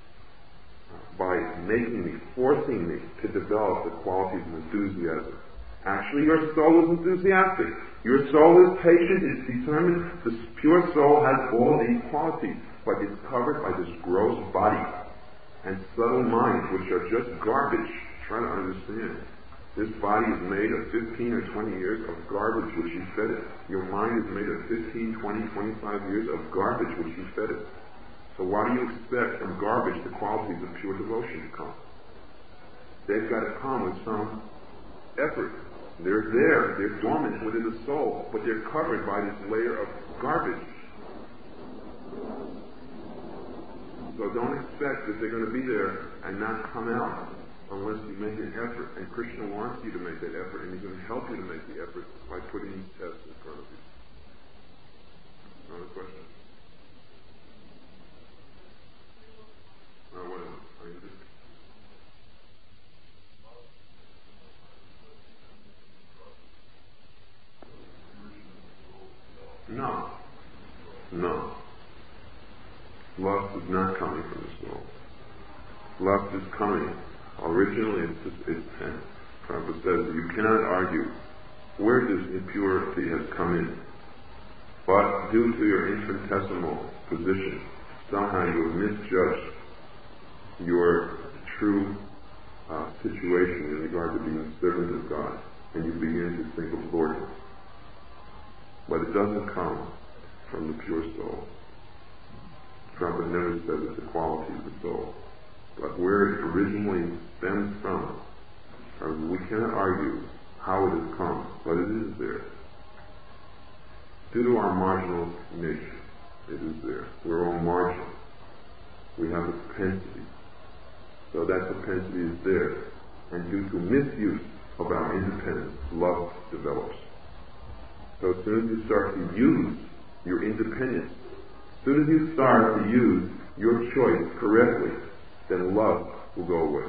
by making me, forcing me to develop the qualities of enthusiasm. Actually, your soul is enthusiastic. Your soul is patient, it's determined. The pure soul has all these qualities, but it's covered by this gross body and subtle mind, which are just garbage. Try to understand. This body is made of 15 or 20 years of garbage which you fed it. Your mind is made of 15, 20, 25 years of garbage which you fed it. So why do you expect from garbage the qualities of pure devotion to come? They've got to come with some effort. They're there, they're dormant within the soul, but they're covered by this layer of garbage. So don't expect that they're going to be there and not come out unless you make an effort. And Krishna wants you to make that effort, and he's going to help you to make the effort by putting these tests in front of you. Another question? What else? No. Lust is not coming from the soul. Lust is coming. Originally, Prabhupada says, you cannot argue where this impurity has come in. But due to your infinitesimal position, somehow you have misjudged your true situation in regard to being a servant of God, and you begin to think of Lord. But it doesn't come from the pure soul. Prabhupada never said it's the quality of the soul. But where it originally stems from, we cannot argue how it has come, but it is there. Due to our marginal nature, it is there. We're all marginal. We have a propensity. So that propensity is there. And due to misuse of our independence, love develops. So as soon as you start to use your independence, as soon as you start to use your choice correctly, then love will go away.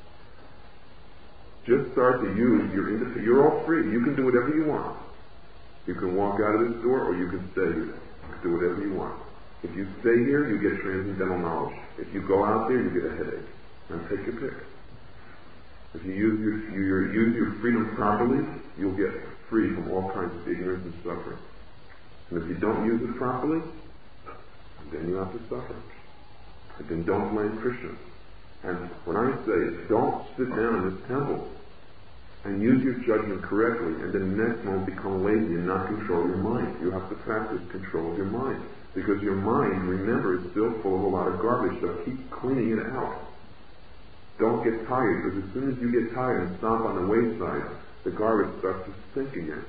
Just start to use your independence. You're all free. You can do whatever you want. You can walk out of this door or you can stay here. You can do whatever you want. If you stay here, you get transcendental knowledge. If you go out there, you get a headache. Now take your pick. If you use your freedom properly, you'll get free from all kinds of ignorance and suffering. And if you don't use it properly, then you have to suffer. And then don't blame Krishna. And what I say is, don't sit down in this temple and use your judgment correctly, and then the next moment become lazy and not control your mind. You have to practice control of your mind. Because your mind, remember, is still full of a lot of garbage, so keep cleaning it out. Don't get tired, because as soon as you get tired and stop on the wayside, the garbage starts to sink again.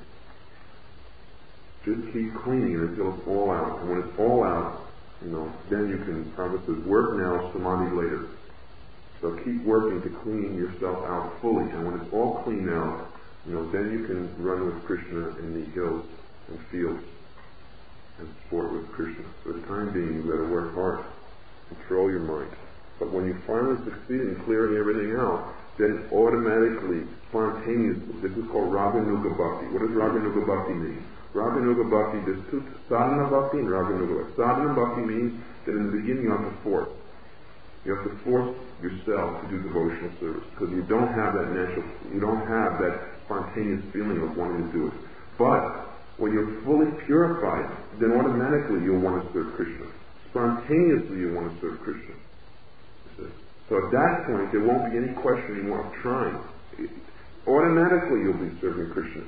Just keep cleaning it until it's all out. And when it's all out, then you can, Prabhupada says, work now, samadhi later. So keep working to clean yourself out fully. And when it's all clean out, then you can run with Krishna in the hills and fields and sport with Krishna. For the time being, you've got to work hard. Control your mind. But when you finally succeed in clearing everything out, then automatically, spontaneously, this is called Raganuga Bhakti. What does Raganuga Bhakti mean? Raganuga Bhakti, there's two, Sadhana Bhakti and Raganuga Bhakti. Sadhana Bhakti means that in the beginning you have to force. You have to force yourself to do devotional service because you don't have that spontaneous feeling of wanting to do it. But when you're fully purified, then automatically you'll want to serve Krishna. Spontaneously you'll want to serve Krishna. So at that point, there won't be any question anymore of trying. Automatically you'll be serving Krishna.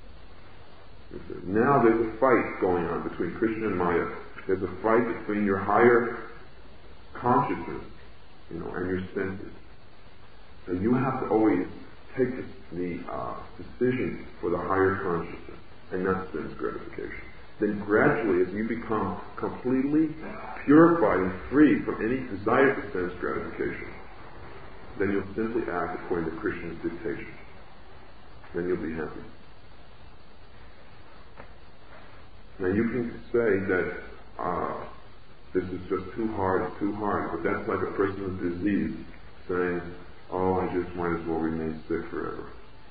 Now there's a fight going on between Krishna and Maya. There's a fight between your higher consciousness, and your senses. So you have to always take the decision for the higher consciousness and not sense gratification. Then gradually, as you become completely purified and free from any desire for sense gratification, then you'll simply act according to Krishna's dictation. Then you'll be happy. Now you can say that this is just too hard, but that's like a person with disease saying, oh, I just might as well remain sick forever.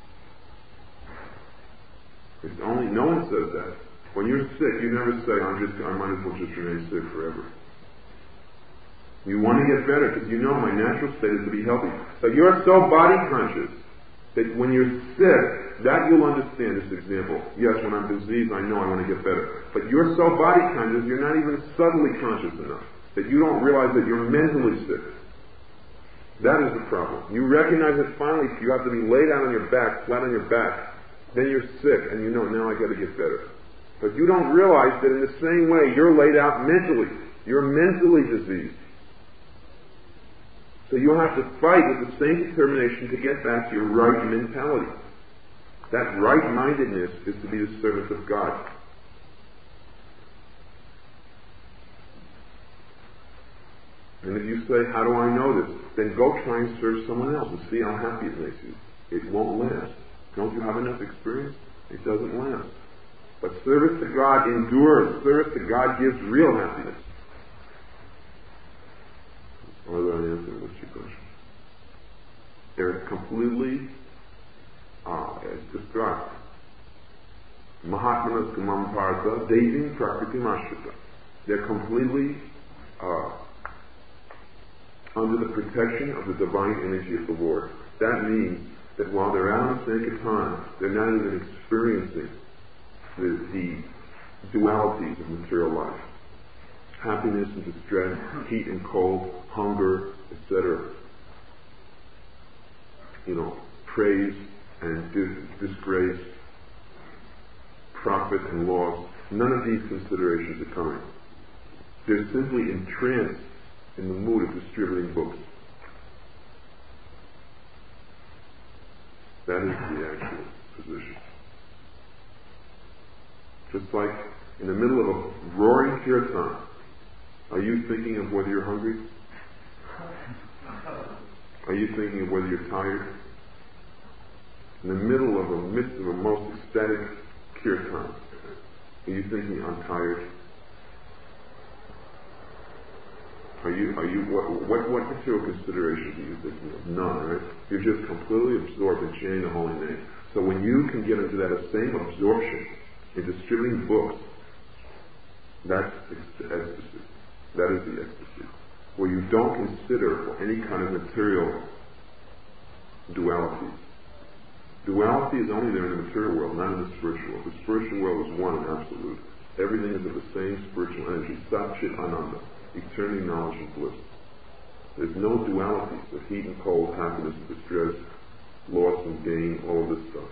No one says that. When you're sick, you never say, I might as well just remain sick forever. You want to get better because you know my natural state is to be healthy. But you're so body conscious that when you're sick, that you'll understand this example. Yes, when I'm diseased, I know I want to get better. But you're so body conscious, you're not even subtly conscious enough that you don't realize that you're mentally sick. That is the problem. You recognize that finally you have to be laid out on your back, flat on your back. Then you're sick, and you know, now I got to get better. But you don't realize that in the same way, you're laid out mentally. You're mentally diseased. So you have to fight with the same determination to get back to your right mentality. That right-mindedness is to be the servant of God. And if you say, how do I know this? Then go try and serve someone else and see how happy it makes you. It won't last. Don't you have enough experience? It doesn't last. But service to God endures. Service to God gives real happiness. Whether I answer what's your question? They're completely, as described, Mahatmanas Kamam Partha, Devim Prakriti Mashrita. They're completely under the protection of the divine energy of the Lord. That means that while they're out on Sankirtan, they're not even experiencing the dualities of material life. Happiness and distress, heat and cold, hunger, etc. Praise and disgrace, profit and loss. None of these considerations are coming. They're simply entranced in the mood of distributing books. That is the actual position. Just like in the middle of a roaring kirtan, are you thinking of whether you're hungry? Are you thinking of whether you're tired? In the midst of a most ecstatic kirtan, are you thinking, I'm tired? What material considerations are you thinking of? None, right? You're just completely absorbed in chanting the holy name. So when you can get into that same absorption in distributing books, that's ecstasy. That is the ecstasy. Where you don't consider any kind of material dualities. Duality is only there in the material world, not in the spiritual world. The spiritual world is one and absolute. Everything is of the same spiritual energy, Sat Chit Ananda, eternity, knowledge, and bliss. There's no dualities of heat and cold, happiness and distress, loss and gain, all of this stuff.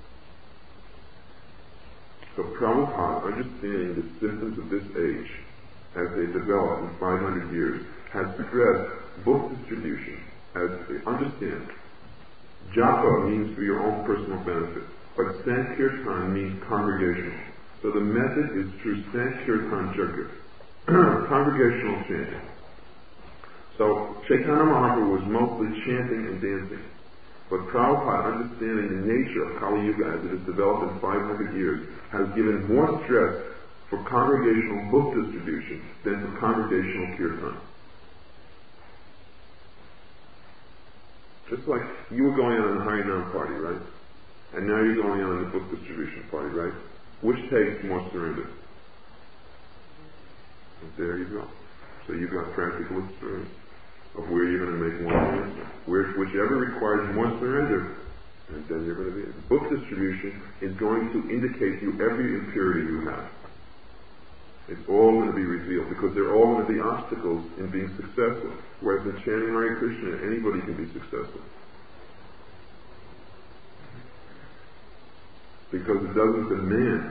So Prabhupada, understanding the symptoms of this age as they develop in 500 years, has stressed book distribution as they understand. Japa means for your own personal benefit, but Sankirtan means congregational. So the method is through Sankirtan Jagya, congregational chanting. So Chaitanya Mahaprabhu was mostly chanting and dancing. But Prabhupada, understanding the nature of Kali Yuga as it has developed in 500 years, has given more stress for congregational book distribution than for congregational kirtan. Just like you were going on the Harinam party, right? And now you're going on the book distribution party, right? Which takes more surrender? And there you go. So you've got practical experience of where you're going to make more surrender. Whichever requires more surrender, and then you're going to be in. Book distribution is going to indicate to you every impurity you have. It's all going to be revealed because they're all going to be obstacles in being successful. Whereas in chanting Hare Krishna, anybody can be successful. Because it doesn't demand.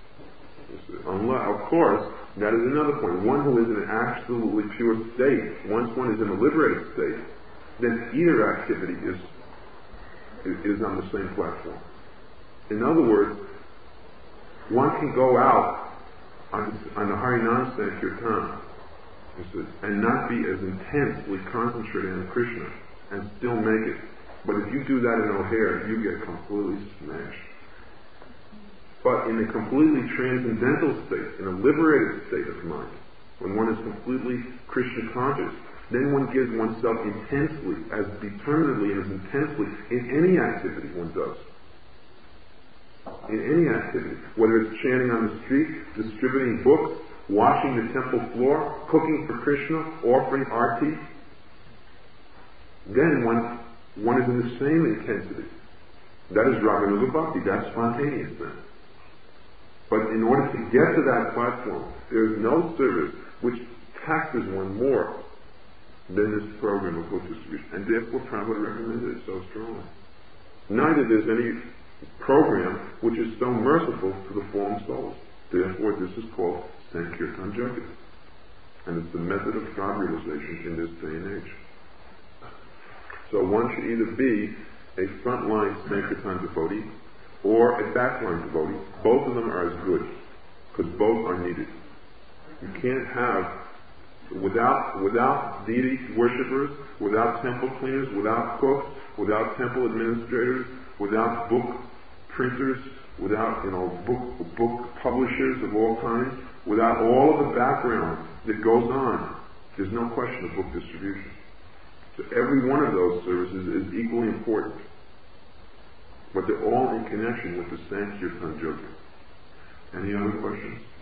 Of course, that is another point. One who is in an absolutely pure state, once one is in a liberated state, then either activity is on the same platform. In other words, one can go out on the Harinam Sankirtan and not be as intensely concentrated on Krishna and still make it. But if you do that in O'Hare, you get completely smashed. But in a completely transcendental state, in a liberated state of mind, when one is completely Krishna conscious, then one gives oneself intensely, as determinedly and as intensely in any activity one does. In any activity, whether it's chanting on the street, distributing books, washing the temple floor, cooking for Krishna, offering arti, then one is in the same intensity. That is Raganuga Bhakti, that's spontaneous then. But in order to get to that platform, there is no service which taxes one more than this program of book distribution. And therefore Prabhupada recommended it so strongly. Neither there's any program which is so merciful to the fallen souls. Therefore this is called Sankirtan Jagya. And it's the method of God realization in this day and age. So one should either be a frontline Sankirtan devotee or a backline devotee. Both of them are as good, because both are needed. You can't have, without deity worshippers, without temple cleaners, without cooks, without temple administrators, without book printers, without book publishers of all kinds, without all of the background that goes on, there's no question of book distribution. So every one of those services is equally important. But they're all in connection with the Sankirtan Jagya. Any other questions?